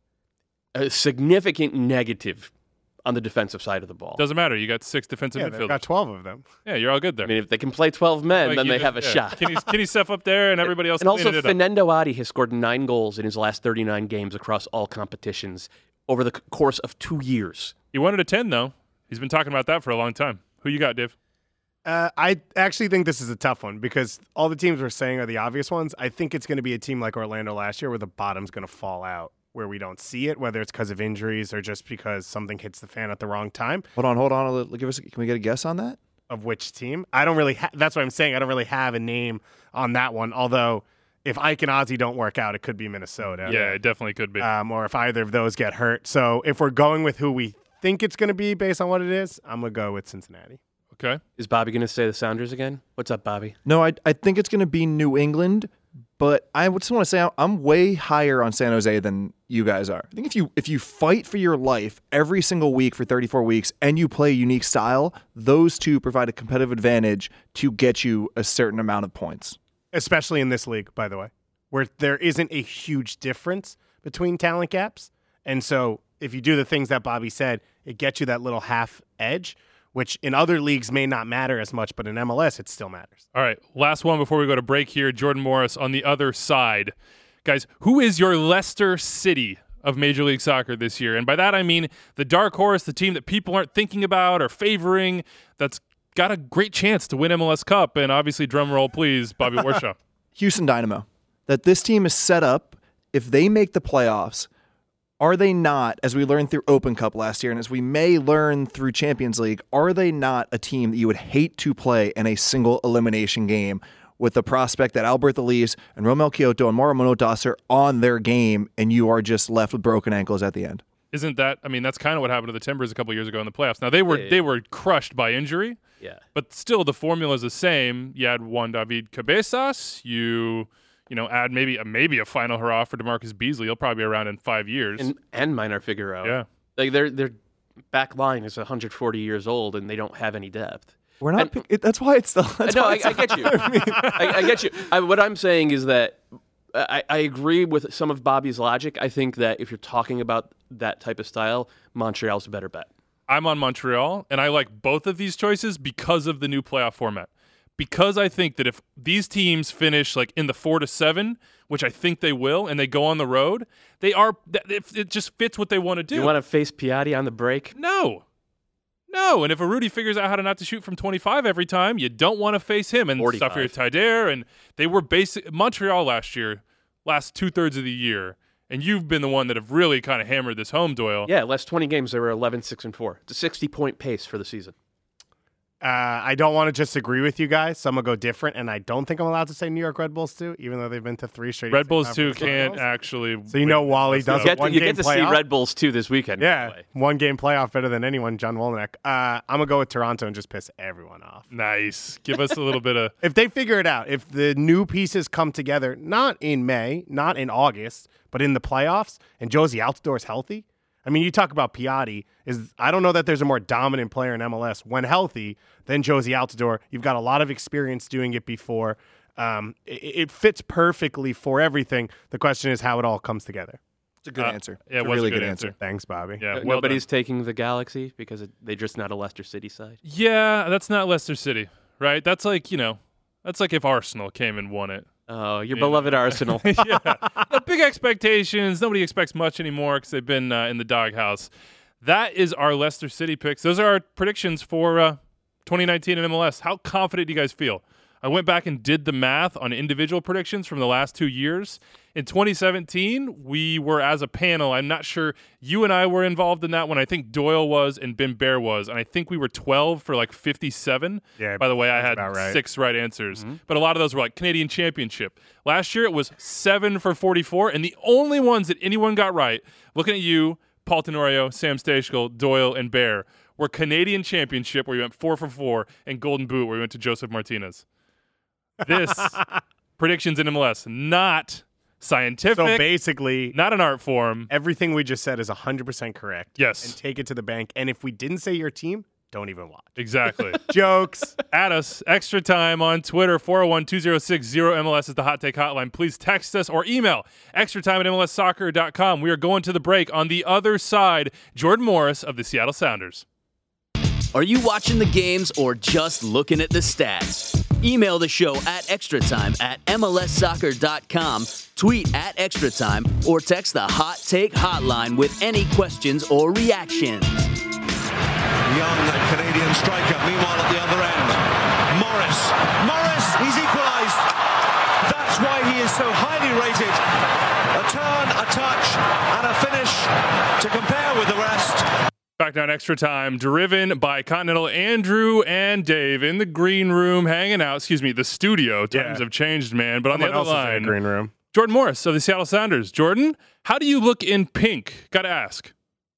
a significant negative on the defensive side of the ball. Doesn't matter. You got six defensive Yeah, midfielders. they've got twelve of them. Yeah, you're all good there. I mean, if they can play twelve men, Like then you they just- have a yeah. shot. Kenny, Kenny Seth up there, and everybody else And also, cleaning it up. Fernando Adi has scored nine goals in his last thirty-nine games across all competitions over the c- course of two years. He wanted a ten, though. He's been talking about that for a long time. Who you got, Dave? Uh, I actually think this is a tough one because all the teams we're saying are the obvious ones. I think it's going to be a team like Orlando last year where the bottom's going to fall out, where we don't see it, whether it's because of injuries or just because something hits the fan at the wrong time. Hold on, hold on. a little- Give us. Can we get a guess on that? Of which team? I don't really. Ha- that's what I'm saying. I don't really have a name on that one. Although, if Ike and Ozzy don't work out, it could be Minnesota. Yeah, it definitely could be. Um, or if either of those get hurt. So if we're going with who we think it's going to be based on what it is, I'm gonna go with Cincinnati. Okay. Is Bobby going to say the Sounders again? What's up, Bobby? No, I I think it's going to be New England, but I just want to say I'm way higher on San Jose than you guys are. I think if you if you fight for your life every single week for thirty-four weeks and you play a unique style, those two provide a competitive advantage to get you a certain amount of points. Especially in this league, by the way, where there isn't a huge difference between talent gaps. And so if you do the things that Bobby said, it gets you that little half edge, which in other leagues may not matter as much, but in M L S, it still matters. All right, last one before we go to break here. Jordan Morris on the other side. Guys, who is your Leicester City of Major League Soccer this year? And by that, I mean the dark horse, the team that people aren't thinking about or favoring, that's got a great chance to win M L S Cup. And obviously, drum roll, please, Bobby Warshaw. Houston Dynamo. That this team is set up, if they make the playoffs, are they not, as we learned through Open Cup last year, and as we may learn through Champions League, are they not a team that you would hate to play in a single elimination game with the prospect that Albert Elise and Romel Kyoto and Mauro Monotas are on their game, and you are just left with broken ankles at the end? Isn't that, I mean, that's kind of what happened to the Timbers a couple years ago in the playoffs. Now, they were Yeah. they were crushed by injury, Yeah. but still the formula is the same. You had Juan David Cabezas, you... You know, add maybe a, maybe a final hurrah for DeMarcus Beasley. He'll probably be around in five years. And, and Minor Figueroa. Yeah. Like their their back line is one hundred forty years old, and they don't have any depth. We're not. And- it, that's why it's the. That's no, why I, it's I get you. I, I get you. I, what I'm saying is that I, I agree with some of Bobby's logic. I think that if you're talking about that type of style, Montreal's a better bet. I'm on Montreal, and I like both of these choices because of the new playoff format. Because I think that if these teams finish like in the four to seven, which I think they will, and they go on the road, they are. It just fits what they want to do. You want to face Piatti on the break? No, no. And if a Rudy figures out how to not to shoot from twenty-five every time, you don't want to face him. And forty-five. Safir Taider, and they were basic Montreal last year, last two thirds of the year. And you've been the one that have really kind of hammered this home, Doyle. Yeah, last twenty games they were eleven six and four. It's a sixty point pace for the season. Uh, I don't want to just agree with you guys, so I'm going to go different, and I don't think I'm allowed to say New York Red Bulls too, even though they've been to three straight. Red Bulls too conference can't finals. actually. So you know Wally does You a get to, one you game get to see playoff. Red Bulls too this weekend. by the Yeah, way. one game playoff better than anyone, John Wolnick. Uh, I'm going to go with Toronto and just piss everyone off. Nice. Give us a little bit of. If they figure it out, if the new pieces come together, not in May, not in August, but in the playoffs, and Josie Altidore is healthy. I mean, you talk about Piatti. Is I don't know that there's a more dominant player in M L S when healthy than Josie Altidore. You've got a lot of experience doing it before. Um, it, it fits perfectly for everything. The question is how it all comes together. It's a good Uh, answer. yeah, it It's a was a really good good answer. answer. Thanks, Bobby. Yeah, No- well Nobody's done. taking the Galaxy because it, they're just not a Leicester City side. Yeah, that's not Leicester City, right? That's like, you know, that's like if Arsenal came and won it. Oh, your Yeah. beloved Arsenal. yeah. No, big expectations. Nobody expects much anymore because they've been uh, in the doghouse. That is our Leicester City picks. Those are our predictions for uh, twenty nineteen in M L S. How confident do you guys feel? I went back and did the math on individual predictions from the last two years. In twenty seventeen, we were as a panel. I'm not sure you and I were involved in that one. I think Doyle was and Ben Bear was, and I think we were twelve for like fifty-seven. Yeah, By the way, I sounds had about right. six right answers, but a lot of those were like Canadian Championship. Last year, it was seven for forty-four, and the only ones that anyone got right, looking at you, Paul Tenorio, Sam Stachel, Doyle, and Bear, were Canadian Championship, where you went four for four, and Golden Boot, where you went to Joseph Martinez. This predictions in M L S, not scientific. So basically, not an art form. Everything we just said is one hundred percent correct. Yes. And take it to the bank. And if we didn't say your team, don't even watch. Exactly. Jokes. At us. Extra Time on Twitter. four oh one, two oh six, oh M L S is the Hot Take Hotline. Please text us or email extra time at M L S soccer dot com. We are going to the break. On the other side, Jordan Morris of the Seattle Sounders. Are you watching the games or just looking at the stats? Email the show at extratime at M L S soccer dot com, tweet at extratime, or text the Hot Take Hotline with any questions or reactions. Young Canadian striker, meanwhile at the other end. Morris. Morris, he's equalised. That's why he is so highly rated. A turn, a touch, and a finish to compare with the rest. Back down Extra Time, driven by Continental Andrew and Dave in the green room, hanging out. Excuse me, the studio. Times Yeah. have changed, man. But Someone on the else other is in line, the green room. Jordan Morris of the Seattle Sounders. Jordan, how do you look in pink? Got to ask.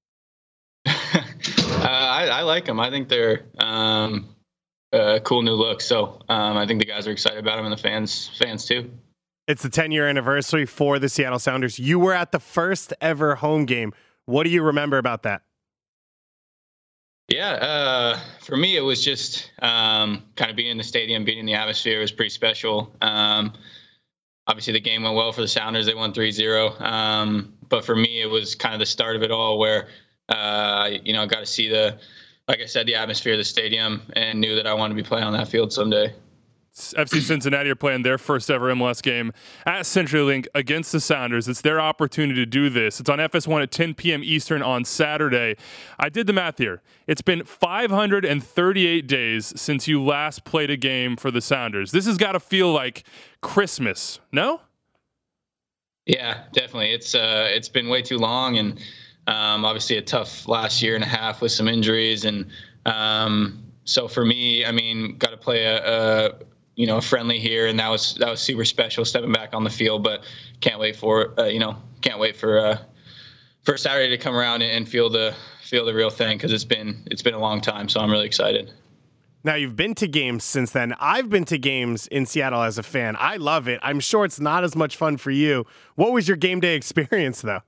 Uh, I, I like them. I think they're um, a cool new look. So um, I think the guys are excited about them, and the fans fans too. It's the ten-year anniversary for the Seattle Sounders. You were at the first ever home game. What do you remember about that? Yeah, uh, for me, it was just um, kind of being in the stadium, being in the atmosphere was pretty special. Um, obviously, the game went well for the Sounders. They won three zero. Um, but for me, it was kind of the start of it all where Uh, you know, got to see the, like I said, the atmosphere of the stadium, and knew that I wanted to be playing on that field someday. F C Cincinnati are playing their first ever M L S game at CenturyLink against the Sounders. It's their opportunity to do this. It's on F S one at ten p.m. Eastern on Saturday. I did the math here. It's been five hundred thirty-eight days since you last played a game for the Sounders. This has got to feel like Christmas, no? Yeah, definitely. It's uh, it's been way too long, and Um, obviously a tough last year and a half with some injuries. And um, so for me, I mean, got to play a, a, you know, a friendly here. And that was, that was super special stepping back on the field, but can't wait for, uh, you know, can't wait for, uh, for Saturday to come around and, and feel the, feel the real thing. Cause it's been, it's been a long time. So I'm really excited. Now, you've been to games since then. I've been to games in Seattle as a fan. I love it. I'm sure it's not as much fun for you. What was your game day experience though?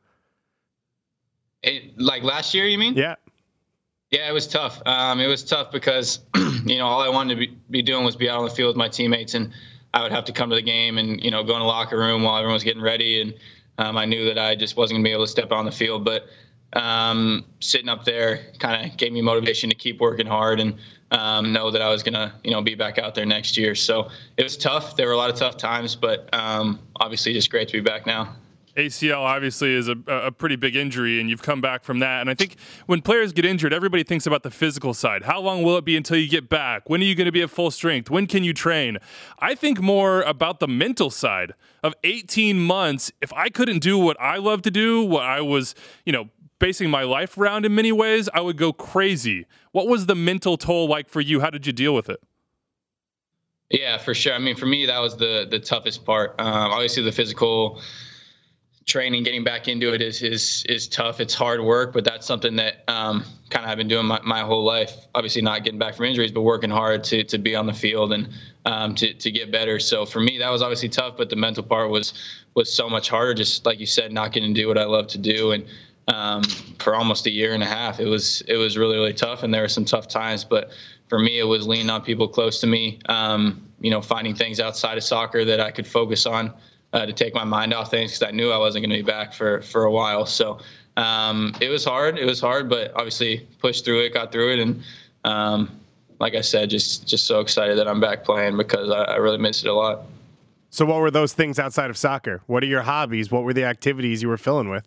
It, like last year, you mean? Yeah. Yeah, it was tough. Um, it was tough because, you know, all I wanted to be, be doing was be out on the field with my teammates, and I would have to come to the game and, you know, go in the locker room while everyone was getting ready. And um, I knew that I just wasn't going to be able to step on the field. But um, sitting up there kind of gave me motivation to keep working hard and um, know that I was going to, you know, be back out there next year. So it was tough. There were a lot of tough times, but um, obviously just great to be back now. A C L obviously is a, a pretty big injury, and you've come back from that. And I think when players get injured, everybody thinks about the physical side. How long will it be until you get back? When are you going to be at full strength? When can you train? I think more about the mental side of eighteen months. If I couldn't do what I love to do, what I was, you know, basing my life around in many ways, I would go crazy. What was the mental toll like for you? How did you deal with it? Yeah, for sure. I mean, for me, that was the the toughest part. Um, obviously, the physical training, getting back into it is is is tough. It's hard work, but that's something that um, kind of I've been doing my, my whole life. Obviously, not getting back from injuries, but working hard to to be on the field and um, to to get better. So for me, that was obviously tough, but the mental part was was so much harder. Just like you said, not getting to do what I love to do, and um, for almost a year and a half, it was it was really really tough, and there were some tough times. But for me, it was leaning on people close to me. Um, you know, finding things outside of soccer that I could focus on. Uh, to take my mind off things because I knew I wasn't going to be back for, for a while. So um, it was hard. It was hard, but obviously pushed through it, got through it. And um, like I said, just just so excited that I'm back playing because I, I really missed it a lot. So what were those things outside of soccer? What are your hobbies? What were the activities you were filling with?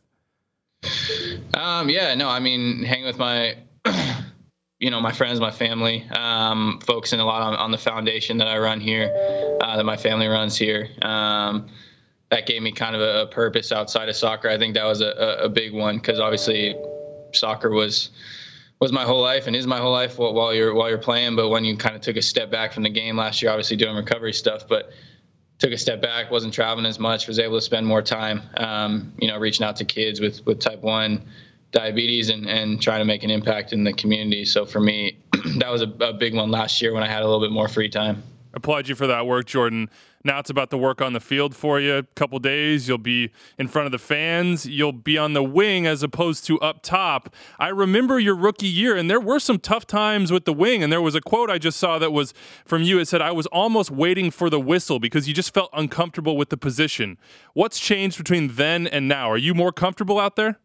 Um, yeah, no, I mean, hanging with my, you know, my friends, my family, um, focusing a lot on, on the foundation that I run here, uh, that my family runs here. Um, That gave me kind of a purpose outside of soccer. I think that was a, a big one because obviously soccer was was my whole life and is my whole life while you're while you're playing. But when you kind of took a step back from the game last year, obviously doing recovery stuff, but took a step back, wasn't traveling as much, was able to spend more time, um, you know, reaching out to kids with, with type one diabetes and, and trying to make an impact in the community. So for me, that was a, a big one last year when I had a little bit more free time. Applaud you for that work, Jordan. Now it's about the work on the field for you. A couple days, you'll be in front of the fans. You'll be on the wing as opposed to up top. I remember your rookie year, and there were some tough times with the wing. And there was a quote I just saw that was from you. It said, I was almost waiting for the whistle because you just felt uncomfortable with the position. What's changed between then and now? Are you more comfortable out there?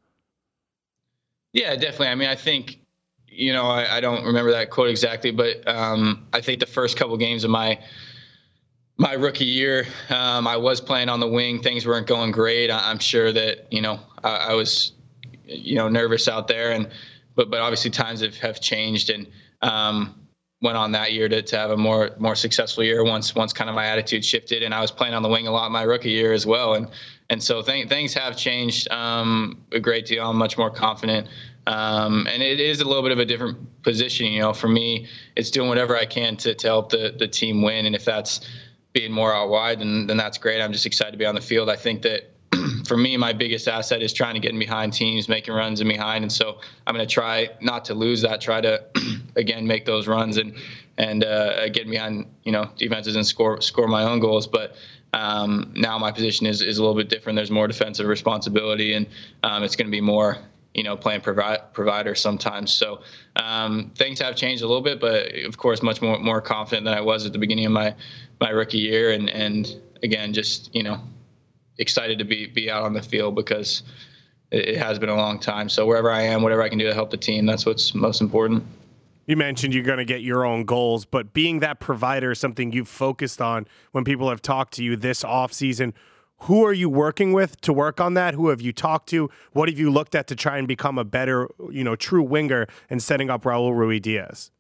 Yeah, definitely. I mean, I think, you know, I, I don't remember that quote exactly, but um, I think the first couple games of my my rookie year, um, I was playing on the wing. Things weren't going great. I, I'm sure that, you know, I, I was, you know, nervous out there, and but but obviously times have, have changed, and um, went on that year to, to have a more more successful year once once kind of my attitude shifted, and I was playing on the wing a lot my rookie year as well, and and so th- things have changed um, a great deal. I'm much more confident. Um, and it is a little bit of a different position. You know, for me, it's doing whatever I can to, to help the, the team win. And if that's being more out wide, then, then that's great. I'm just excited to be on the field. I think that for me, my biggest asset is trying to get in behind teams, making runs in behind. And so I'm going to try not to lose that, try to, again, make those runs and, and uh, get behind, you know, defenses and score, score my own goals. But um, now my position is, is a little bit different. There's more defensive responsibility, and um, it's going to be more, you know, playing provi- provider sometimes. So um, things have changed a little bit, but of course, much more more confident than I was at the beginning of my, my rookie year. And, and again, just, you know, excited to be be out on the field because it, it has been a long time. So wherever I am, whatever I can do to help the team, that's what's most important. You mentioned you're going to get your own goals, but being that provider is something you've focused on when people have talked to you this offseason. Who are you working with to work on that? Who have you talked to? What have you looked at to try and become a better, you know, true winger and setting up Raul Ruidiaz?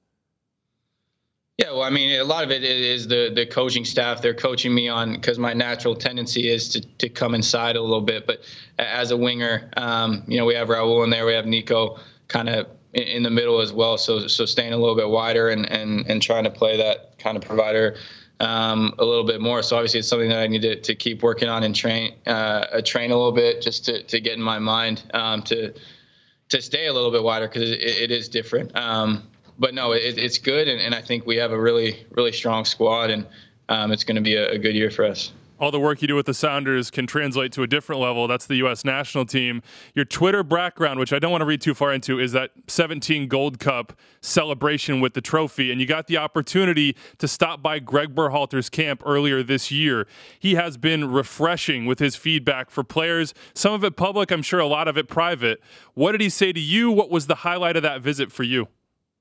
Yeah, well, I mean, a lot of it is the the coaching staff. They're coaching me on, because my natural tendency is to, to come inside a little bit. But as a winger, um, you know, we have Raul in there. We have Nico kind of in, in the middle as well. So so staying a little bit wider and, and, and trying to play that kind of provider Um, a little bit more. So obviously it's something that I need to, to keep working on and train, uh, train a little bit just to, to get in my mind, um, to, to stay a little bit wider, because it, it is different. Um, but no, it, it's good. And, and I think we have a really, really strong squad, and um, it's going to be a, a good year for us. All the work you do with the Sounders can translate to a different level. That's the U S national team. Your Twitter background, which I don't want to read too far into, is that seventeen Gold Cup celebration with the trophy. And you got the opportunity to stop by Greg Berhalter's camp earlier this year. He has been refreshing with his feedback for players, some of it public, I'm sure a lot of it private. What did he say to you? What was the highlight of that visit for you?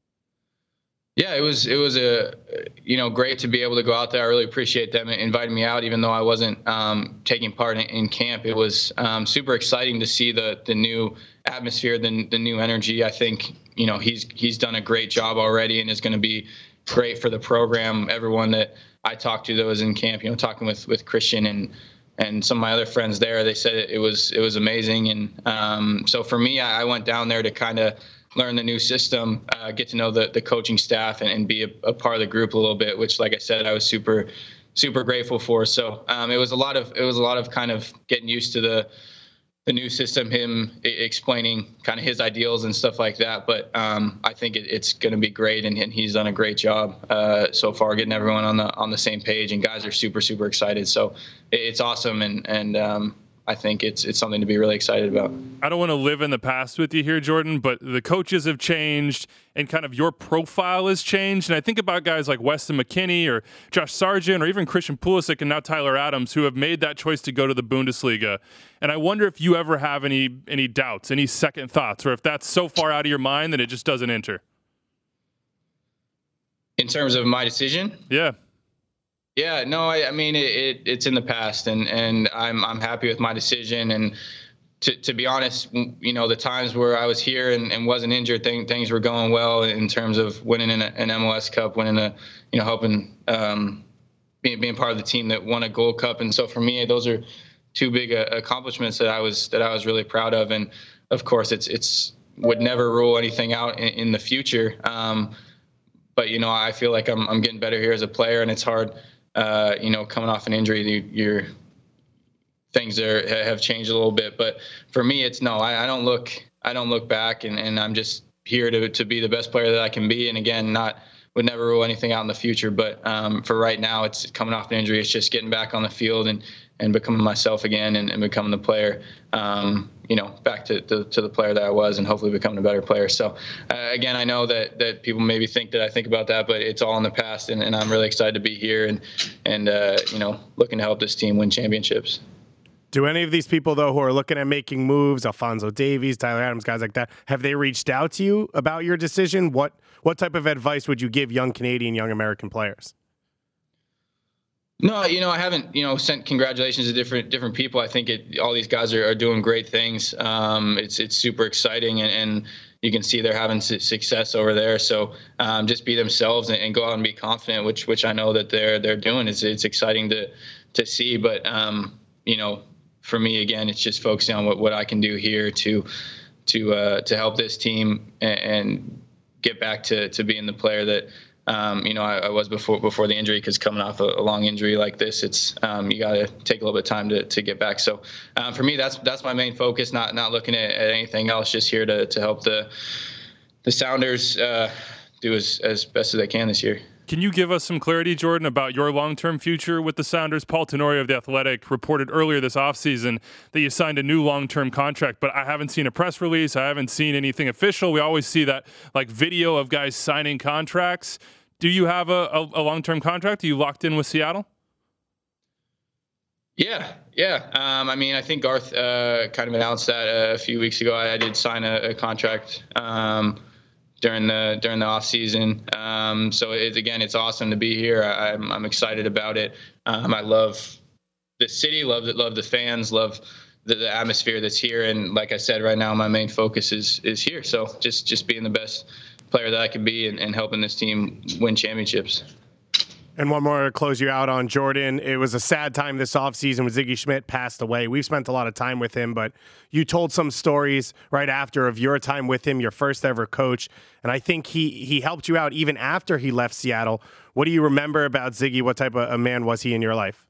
Yeah, it was it was a you know great to be able to go out there. I really appreciate them inviting me out, even though I wasn't um, taking part in, in camp. It was um, super exciting to see the the new atmosphere, the the new energy. I think you know he's he's done a great job already, and is going to be great for the program. Everyone that I talked to that was in camp, you know, talking with with Christian and and some of my other friends there, they said it, it was it was amazing. And um, so for me, I, I went down there to kind of learn the new system, uh, get to know the, the coaching staff, and, and be a, a part of the group a little bit, which, like I said, I was super, super grateful for. So um, it was a lot of, it was a lot of kind of getting used to the, the new system, him I- explaining kind of his ideals and stuff like that. But um, I think it, it's going to be great. And, and he's done a great job uh, so far, getting everyone on the, on the same page, and guys are super, super excited. So it, it's awesome. And, and, um, I think it's it's something to be really excited about. I don't want to live in the past with you here, Jordan, but the coaches have changed and kind of your profile has changed. And I think about guys like Weston McKennie or Josh Sargent or even Christian Pulisic and now Tyler Adams, who have made that choice to go to the Bundesliga. And I wonder if you ever have any any doubts, any second thoughts, or if that's so far out of your mind that it just doesn't enter. In terms of my decision? Yeah. Yeah, no, I, I mean, it, it, it's in the past, and, and I'm I'm happy with my decision. And to to be honest, you know, the times where I was here and, and wasn't injured, thing, things were going well in terms of winning an, an M L S Cup, winning a, you know, helping um, being being part of the team that won a Gold Cup. And so for me, those are two big uh, accomplishments that I was that I was really proud of. And of course, it's it's would never rule anything out in, in the future. Um, but you know, I feel like I'm I'm getting better here as a player, and it's hard. Uh, you know, coming off an injury, you, your things are have changed a little bit. But for me, it's no. I, I don't look. I don't look back, and, and I'm just here to to be the best player that I can be. And again, not would never rule anything out in the future. But um, for right now, it's coming off an injury. It's just getting back on the field and, and becoming myself again and, and becoming the player, um, you know, back to, to, to the player that I was and hopefully becoming a better player. So, uh, again, I know that, that people maybe think that I think about that, but it's all in the past, and, and I'm really excited to be here and, and uh, you know, looking to help this team win championships. Do any of these people, though, who are looking at making moves, Alphonso Davies, Tyler Adams, guys like that, have they reached out to you about your decision? What what type of advice would you give young Canadian, young American players? No, you know, I haven't, you know, sent congratulations to different different people. I think it, all these guys are, are doing great things. Um, it's it's super exciting, and, and you can see they're having su- success over there. So um, just be themselves and, and go out and be confident, which which I know that they're they're doing. It's it's exciting to to see, but um, you know, for me again, it's just focusing on what, what I can do here to to uh, to help this team and, and get back to to being the player that. Um, you know, I, I was before before the injury, because coming off a, a long injury like this, it's um, you got to take a little bit of time to, to get back. So um, for me, that's that's my main focus. Not not looking at, at anything else. Just here to, to help the the Sounders uh, do as, as best as they can this year. Can you give us some clarity, Jordan, about your long-term future with the Sounders? Paul Tenorio of The Athletic reported earlier this offseason that you signed a new long-term contract, but I haven't seen a press release. I haven't seen anything official. We always see that like video of guys signing contracts. Do you have a, a, a long-term contract? Are you locked in with Seattle? Yeah, yeah. Um, I mean, I think Garth uh, kind of announced that uh, a few weeks ago. I, I did sign a, a contract um, during the during the off season. Um, so it, again, it's awesome to be here. I, I'm I'm excited about it. Um, I love the city, love the, love the fans, love the, the atmosphere that's here. And like I said, right now my main focus is is here. So just just being the best player that I could be and, and helping this team win championships. And one more to close you out on, Jordan. It was a sad time this offseason when Ziggy Schmidt passed away. We've spent a lot of time with him, but you told some stories right after of your time with him, your first ever coach. And I think he he helped you out even after he left Seattle. What do you remember about Ziggy? What type of a man was he in your life?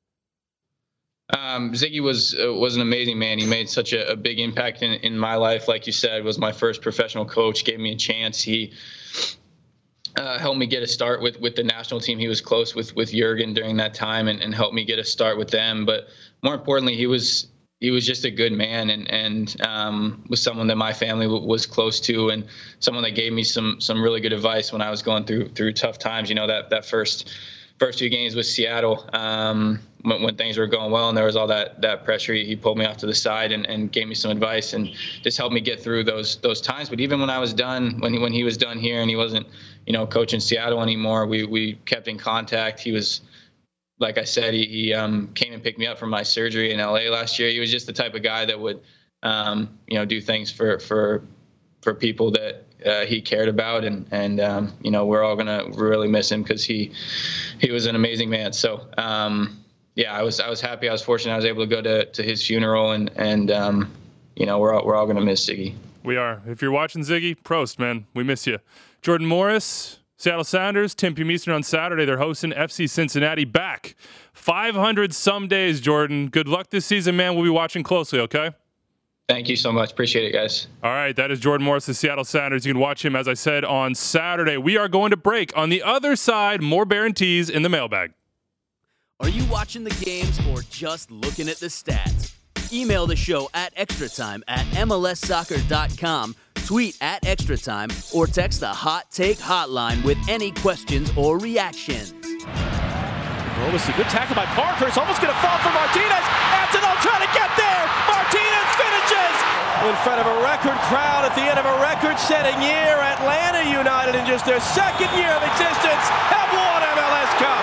Um, Ziggy was uh, was an amazing man. He made such a, a big impact in, in my life. Like you said, was my first professional coach, gave me a chance. He uh, helped me get a start with, with the national team. He was close with, with Jurgen during that time and, and helped me get a start with them. But more importantly, he was he was just a good man and, and um, was someone that my family w- was close to and someone that gave me some some really good advice when I was going through through tough times. You know, that, that first first few games with Seattle, um, when, when things were going well and there was all that that pressure, he, he pulled me off to the side and, and gave me some advice and just helped me get through those those times. But even when I was done, when he, when he was done here and he wasn't, you know, coaching Seattle anymore, we we kept in contact. He was, like I said, he, he um, came and picked me up from my surgery in L A last year. He was just the type of guy that would, um, you know, do things for for for people that uh, he cared about, and and um, you know, we're all gonna really miss him because he he was an amazing man. So um, yeah, I was I was happy. I was fortunate. I was able to go to, to his funeral, and and um, you know, we're all, we're all gonna miss Ziggy. We are. If you're watching Ziggy, Prost, man, we miss you. Jordan Morris, Seattle Sounders, ten p.m. Eastern on Saturday. They're hosting F C Cincinnati back. five hundred some days, Jordan. Good luck this season, man. We'll be watching closely, okay? Thank you so much. Appreciate it, guys. All right, that is Jordan Morris, the Seattle Sounders. You can watch him, as I said, on Saturday. We are going to break. On the other side, more Bear and Tees in the mailbag. Are you watching the games or just looking at the stats? Email the show at extratime at M L S soccer dot com, tweet at extratime, or text the Hot Take hotline with any questions or reactions. Romas, a good tackle by Parker. It's almost going to fall for Martinez. Antonov trying to get there. Martinez finishes in front of a record crowd at the end of a record-setting year. Atlanta United, in just their second year of existence, have won M L S Cup.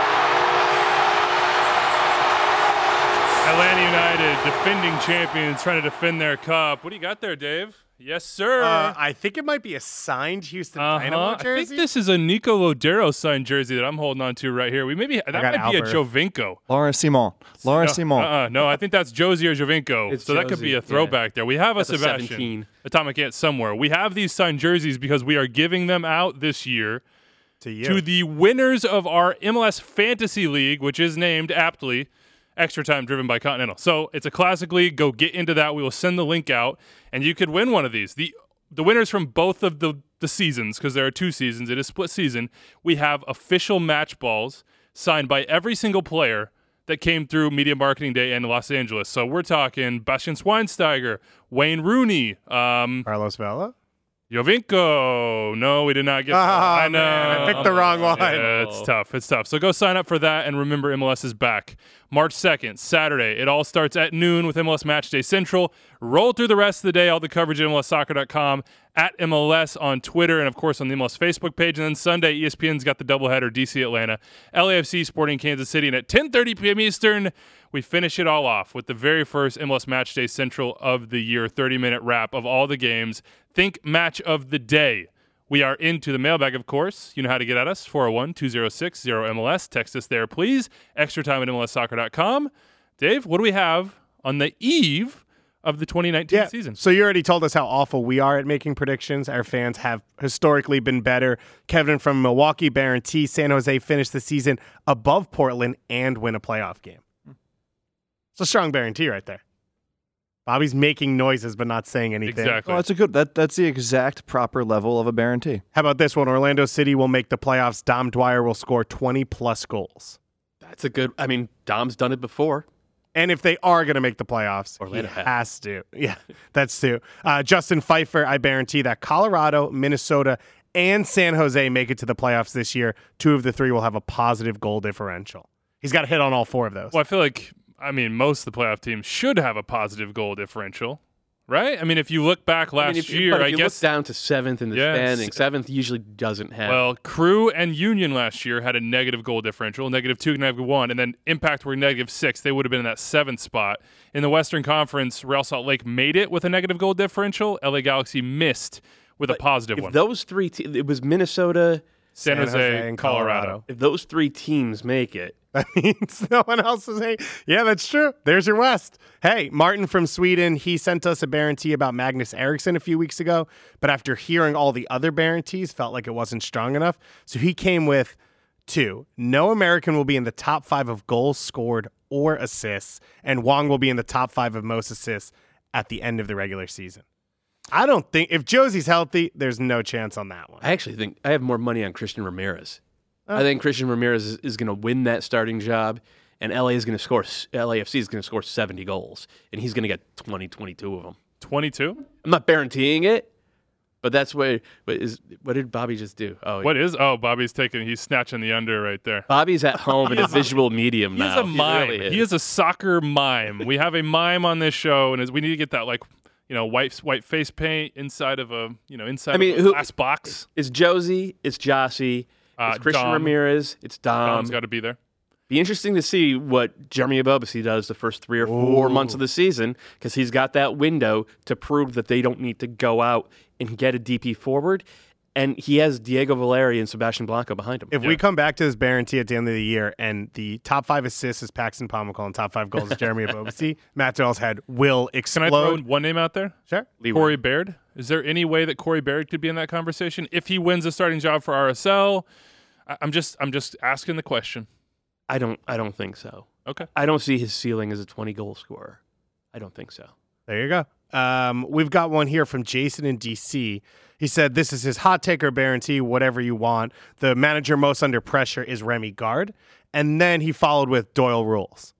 Atlanta United, defending champions, trying to defend their cup. What do you got there, Dave? Yes, sir. Uh, I think it might be a signed Houston uh-huh. Dynamo jersey. I think this is a Nico Lodero signed jersey that I'm holding on to right here. We maybe that might Albert. be a Jovinko. Laura Simon. Laura no, Simon. Uh-uh, no, I think that's Josie or Jovinko. It's so that could Josie, be a throwback yeah. there. We have a That's a Sebastian seventeen. Atomic Ant somewhere. We have these signed jerseys because we are giving them out this year to you, to the winners of our M L S Fantasy League, which is named aptly Extra Time, driven by Continental. So it's a classic league. Go get into that. We will send the link out, and you could win one of these. The The winners from both of the the seasons, because there are two seasons, it is split season, we have official match balls signed by every single player that came through Media Marketing Day in Los Angeles. So we're talking Bastian Schweinsteiger, Wayne Rooney, um, Carlos Vela, Jovinko. No, we did not get oh, that. I know. Man, I picked the wrong one. Yeah, it's tough. It's tough. So go sign up for that, and remember, M L S is back. March second, Saturday. It all starts at noon with M L S Match Day Central. Roll through the rest of the day. All the coverage at M L S soccer dot com, at M L S on Twitter, and, of course, on the M L S Facebook page. And then Sunday, E S P N's got the doubleheader, D C Atlanta, L A F C Sporting Kansas City. And at ten thirty p.m. Eastern, we finish it all off with the very first M L S Match Day Central of the year, thirty-minute wrap of all the games. Think match of the day. We are into the mailbag, of course. You know how to get at us, four oh one, two oh six, oh M L S. Text us there, please. Extra time at M L S soccer dot com. Dave, what do we have on the eve of the twenty nineteen yeah, season? So you already told us how awful we are at making predictions. Our fans have historically been better. Kevin from Milwaukee, Baron T, San Jose finished the season above Portland and win a playoff game. It's a strong Baron T right there. Bobby's making noises but not saying anything. Exactly. Well, that's a good. That that's the exact proper level of a Baron T. How about this one? Orlando City will make the playoffs. Dom Dwyer will score twenty plus goals. That's a good. I mean, Dom's done it before. And if they are going to make the playoffs, Orlando he has to. Yeah, that's two. Uh, Justin Pfeiffer, I guarantee that Colorado, Minnesota, and San Jose make it to the playoffs this year. Two of the three will have a positive goal differential. He's got to hit on all four of those. Well, I feel like, I mean, most of the playoff teams should have a positive goal differential, right? I mean, if you look back last I mean, if, year, but if I you guess look down to seventh in the Yes. standing. Seventh usually doesn't have. Well, Crew and Union last year had a negative goal differential, negative two, negative one, and then Impact were negative six. They would have been in that seventh spot. In the Western Conference, Real Salt Lake made it with a negative goal differential. L A Galaxy missed with but a positive if one. Those three, te- it was Minnesota, San, San Jose, Jose, and Colorado. Colorado. If those three teams make it, that means no one else is saying, yeah, that's true. There's your West. Hey, Martin from Sweden, he sent us a Baron T about Magnus Eriksson a few weeks ago, but after hearing all the other Baron Ts, felt like it wasn't strong enough. So he came with two. No American will be in the top five of goals scored or assists, and Wong will be in the top five of most assists at the end of the regular season. I don't think, if Josie's healthy, there's no chance on that one. I actually think I have more money on Christian Ramirez. I think Christian Ramirez is, is going to win that starting job, and L A is going to score. L A F C is going to score seventy goals, and he's going to get twenty, twenty-two of them. twenty-two? I'm not guaranteeing it, but that's what. What is? What did Bobby just do? Oh, what is? Oh, Bobby's taking. He's snatching the under right there. Bobby's at home in a visual medium now. He's a mime. He, really is. he is a soccer mime. We have a mime on this show, and we need to get that like. You know, white white face paint inside of a you know inside I mean, of a who, glass box. It's Josie. It's Jossie. Uh, it's Christian Dom. Ramirez. It's Dom. Dom's got to be there. Be interesting to see what Jeremy Ebobisse does the first three or four Ooh. months of the season because he's got that window to prove that they don't need to go out and get a D P forward. And he has Diego Valeri and Sebastian Blanco behind him. If yeah. we come back to this Baron T at the end of the year and the top five assists is Paxton Pomykal and top five goals is Jeremy Ebobisse, Matt Doyle's head will explode. Can I throw one name out there? Sure. Lee Corey Wayne. Baird. Is there any way that Corey Baird could be in that conversation if he wins a starting job for R S L? I- I'm just I'm just asking the question. I don't I don't think so. Okay. I don't see his ceiling as a twenty goal scorer. I don't think so. There you go. Um, we've got one here from Jason in D C. He said, this is his hot take or Baron T, whatever you want. The manager most under pressure is Remy Gard. And then he followed with Doyle rules.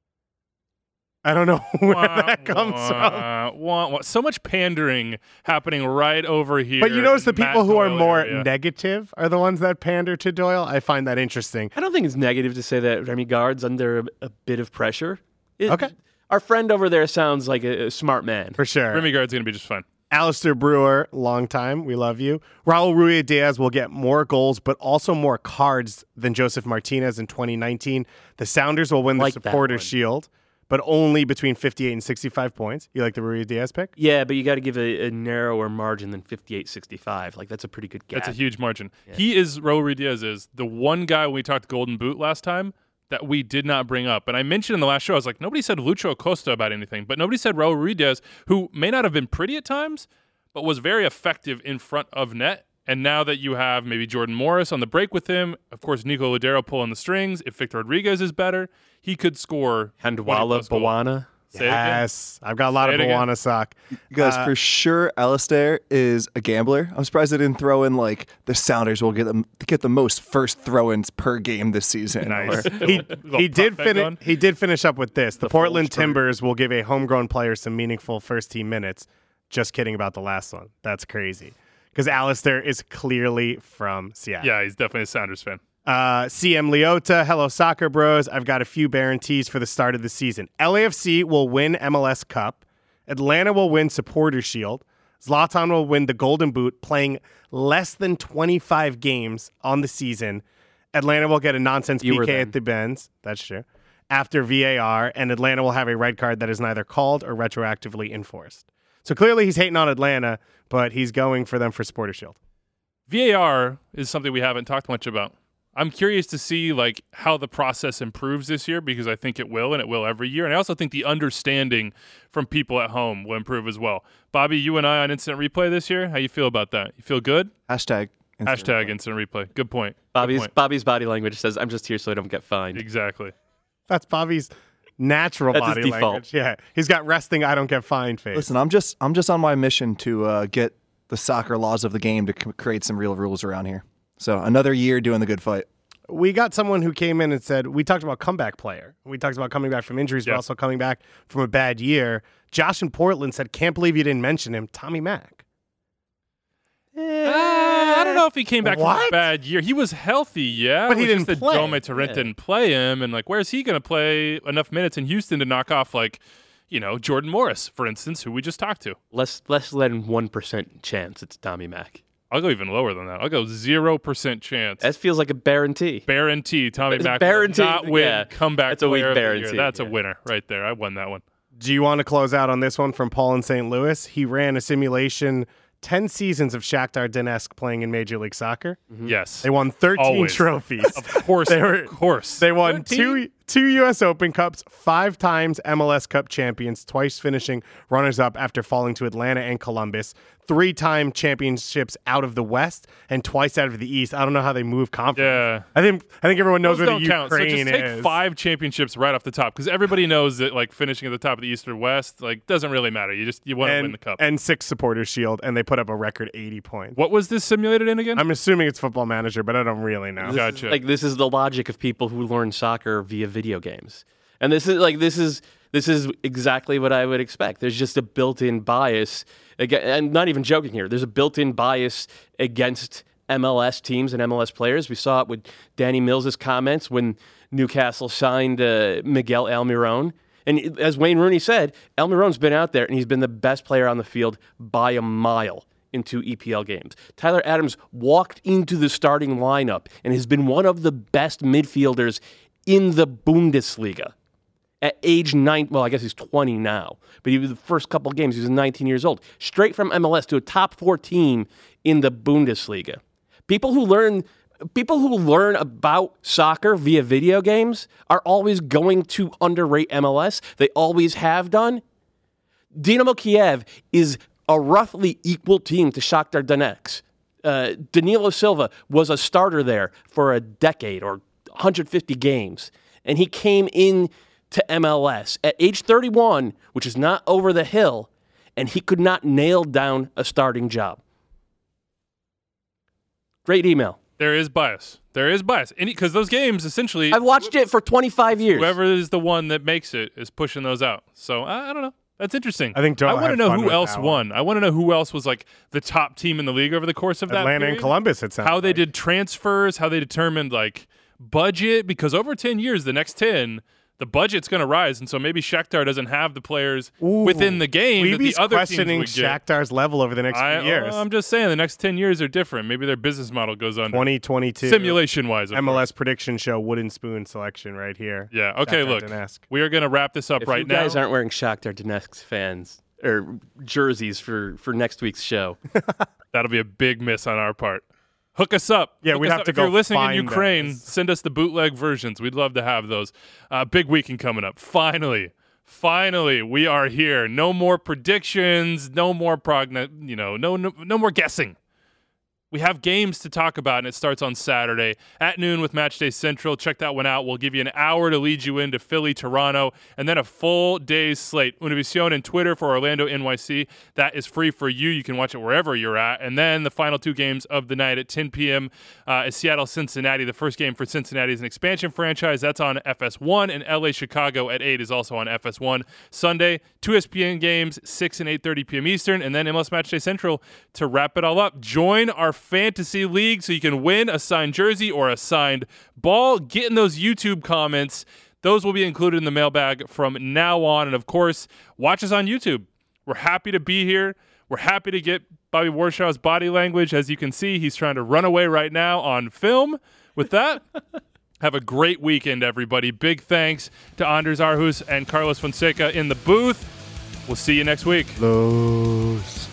I don't know where wah, that comes wah, from. Wah, wah. So much pandering happening right over here. But you notice the people Matt who are Doyle more area. negative are the ones that pander to Doyle. I find that interesting. I don't think it's negative to say that Remy Gard's under a, a bit of pressure. It, Okay. Our friend over there sounds like a, a smart man. For sure. Remy Gard's going to be just fine. Alistair Brewer, long time. We love you. Raul Ruiz Diaz will get more goals, but also more cards than Joseph Martinez in twenty nineteen. The Sounders will win Like the that Supporters one. Shield, but only between fifty-eight and sixty-five points. You like the Ruiz Diaz pick? Yeah, but you got to give a, a narrower margin than fifty-eight sixty-five. Like, that's a pretty good gap. That's a huge margin. Yeah. He is, Raul Ruiz Diaz is, the one guy when we talked Golden Boot last time that we did not bring up. And I mentioned in the last show, I was like, nobody said Lucho Acosta about anything, but nobody said Raul Ruiz Diaz, who may not have been pretty at times, but was very effective in front of net. And now that you have maybe Jordan Morris on the break with him, of course, Nico Ladero pulling the strings. If Victor Rodriguez is better, he could score. Handwala Bawana. Say it again. Yes, I've got a lot Say of it again. Moana sock. You guys, Uh, for sure, Alistair is a gambler. I'm surprised they didn't throw in like the Sounders will get them get the most first throw-ins per game this season. Nice. Or- he Little he did prop bet finish. going. He did finish up with this. The, The full Portland straight. Timbers will give a homegrown player some meaningful first team minutes. Just kidding about the last one. That's crazy because Alistair is clearly from Seattle. Yeah, he's definitely a Sounders fan. Uh, C M Leota, hello soccer bros. I've got a few guarantees for the start of the season. L A F C will win M L S Cup. Atlanta will win Supporter Shield. Zlatan will win the Golden Boot, playing less than twenty-five games on the season. Atlanta will get a nonsense You P were K then. at the Benz. That's true. After V A R, and Atlanta will have a red card that is neither called or retroactively enforced. So clearly he's hating on Atlanta, but he's going for them for Supporter Shield. V A R is something we haven't talked much about. I'm curious to see like how the process improves this year because I think it will and it will every year. And I also think the understanding from people at home will improve as well. Bobby, you and I on Instant Replay this year, how you feel about that? You feel good? Hashtag. Instant Hashtag replay. Instant Replay. Good point. Good Bobby's point. Bobby's body language says, "I'm just here so I don't get fined." Exactly. That's Bobby's natural That's his body default. language. Yeah, he's got resting. I don't get fined face. Listen, I'm just I'm just on my mission to uh, get the soccer laws of the game to c- create some real rules around here. So another year doing the good fight. We got someone who came in and said, we talked about comeback player. We talked about coming back from injuries, Yeah. but also coming back from a bad year. Josh in Portland said, can't believe you didn't mention him. Tommy Mack. Uh, I don't know if he came back from a What? bad year. He was healthy, yeah. But It he was didn't just play. that Jome Torrent Yeah. didn't play him, and like, where's he going to play enough minutes in Houston to knock off like, you know, Jordan Morris, for instance, who we just talked to? Less less than one percent chance it's Tommy Mack. I'll go even lower than that. I'll go zero percent chance. That feels like a guarantee. Guarantee Tommy It's Mack guarantee, will not win yeah. comeback That's a weak player of the year. guarantee, That's a yeah. winner right there. I won that one. Do you want to close out on this one from Paul in Saint Louis? He ran a simulation, ten seasons of Shakhtar Donetsk playing in Major League Soccer. Yes. They won thirteen Always. trophies. Of course. They were- of course. They won thirteen? two two U S Open Cups, five times M L S Cup champions, twice finishing runners-up after falling to Atlanta and Columbus, three-time championships out of the West, and twice out of the East. I don't know how they move conference. Yeah. I think I think everyone knows Those where the don't count. So Ukraine just take is. five championships right off the top because everybody knows that like finishing at the top of the East or West like doesn't really matter. You just you want to and, win the cup. and six Supporters Shield, and they put up a record eighty points. What was this simulated in again? I'm assuming it's Football Manager, but I don't really know. Gotcha. Like this is the logic of people who learn soccer via video games. And this is like this is this is exactly what I would expect. There's just a built-in bias. Again, I'm not even joking here. There's a built-in bias against M L S teams and M L S players. We saw it with Danny Mills' comments when Newcastle signed uh, Miguel Almiron. And as Wayne Rooney said, Almiron's been out there and he's been the best player on the field by a mile in two E P L games. Tyler Adams walked into the starting lineup and has been one of the best midfielders in the Bundesliga. At age nine, well, I guess he's twenty now, but he was the first couple of games, he was nineteen years old. Straight from M L S to a top four team in the Bundesliga. People who learn people who learn about soccer via video games are always going to underrate M L S. They always have done. Dynamo Kiev is a roughly equal team to Shakhtar Donetsk. Uh, Danilo Silva was a starter there for a decade or one hundred fifty games, and he came in to M L S at age thirty-one, which is not over the hill, and he could not nail down a starting job. Great email. There is bias. There is bias. Because those games, essentially, I've watched it for twenty-five years. whoever is the one that makes it is pushing those out. So, I, I don't know. That's interesting. I think Joe I want to had know fun who with else that won. I want to know who else was like the top team in the league over the course of that Atlanta period. and Columbus, it sounds How they like. did transfers, how they determined like budget, because over ten years, the next ten, the budget's going to rise, and so maybe Shakhtar doesn't have the players Ooh. within the game that Weeby's the other questioning teams would get. Shakhtar's level over the next I, few years. I'm just saying, the next ten years are different. Maybe their business model goes under. twenty twenty-two Simulation-wise, of M L course. S prediction show wooden spoon selection right here. Yeah. Okay. Shakhtar Look, Donetsk. we are going to wrap this up If right you now. guys aren't wearing Shakhtar Donetsk fans or jerseys for, for next week's show, That'll be a big miss on our part. Hook us up. Yeah, Hook we'd us have up. to If you're go listening in find Ukraine, those. send us the bootleg versions. We'd love to have those. Uh, big weekend coming up. Finally, finally, we are here. No more predictions. No more progno. You know, no, no, no more guessing. we have games to talk about, and it starts on Saturday at noon with Matchday Central. Check that one out. We'll give you an hour to lead you into Philly, Toronto, and then a full day's slate. Univision and Twitter for Orlando, N Y C. That is free for you. You can watch it wherever you're at. And then the final two games of the night at ten p.m. Uh, is Seattle, Cincinnati. The first game for Cincinnati is an expansion franchise. That's on F S one, and L A, Chicago at eight is also on F S one. Sunday, two E S P N games, six and eight thirty p.m. Eastern, and then M L S Matchday Central to wrap it all up. Join our fantasy league so you can win a signed jersey or a signed ball. Get in those YouTube comments. Those will be included in the mailbag from now on. And of course, watch us on YouTube. We're happy to be here. We're happy to get Bobby Warshaw's body language. As you can see, he's trying to run away right now on film. With that, have a great weekend, everybody. Big thanks to Anders Arhus and Carlos Fonseca in the booth. We'll see you next week. Los.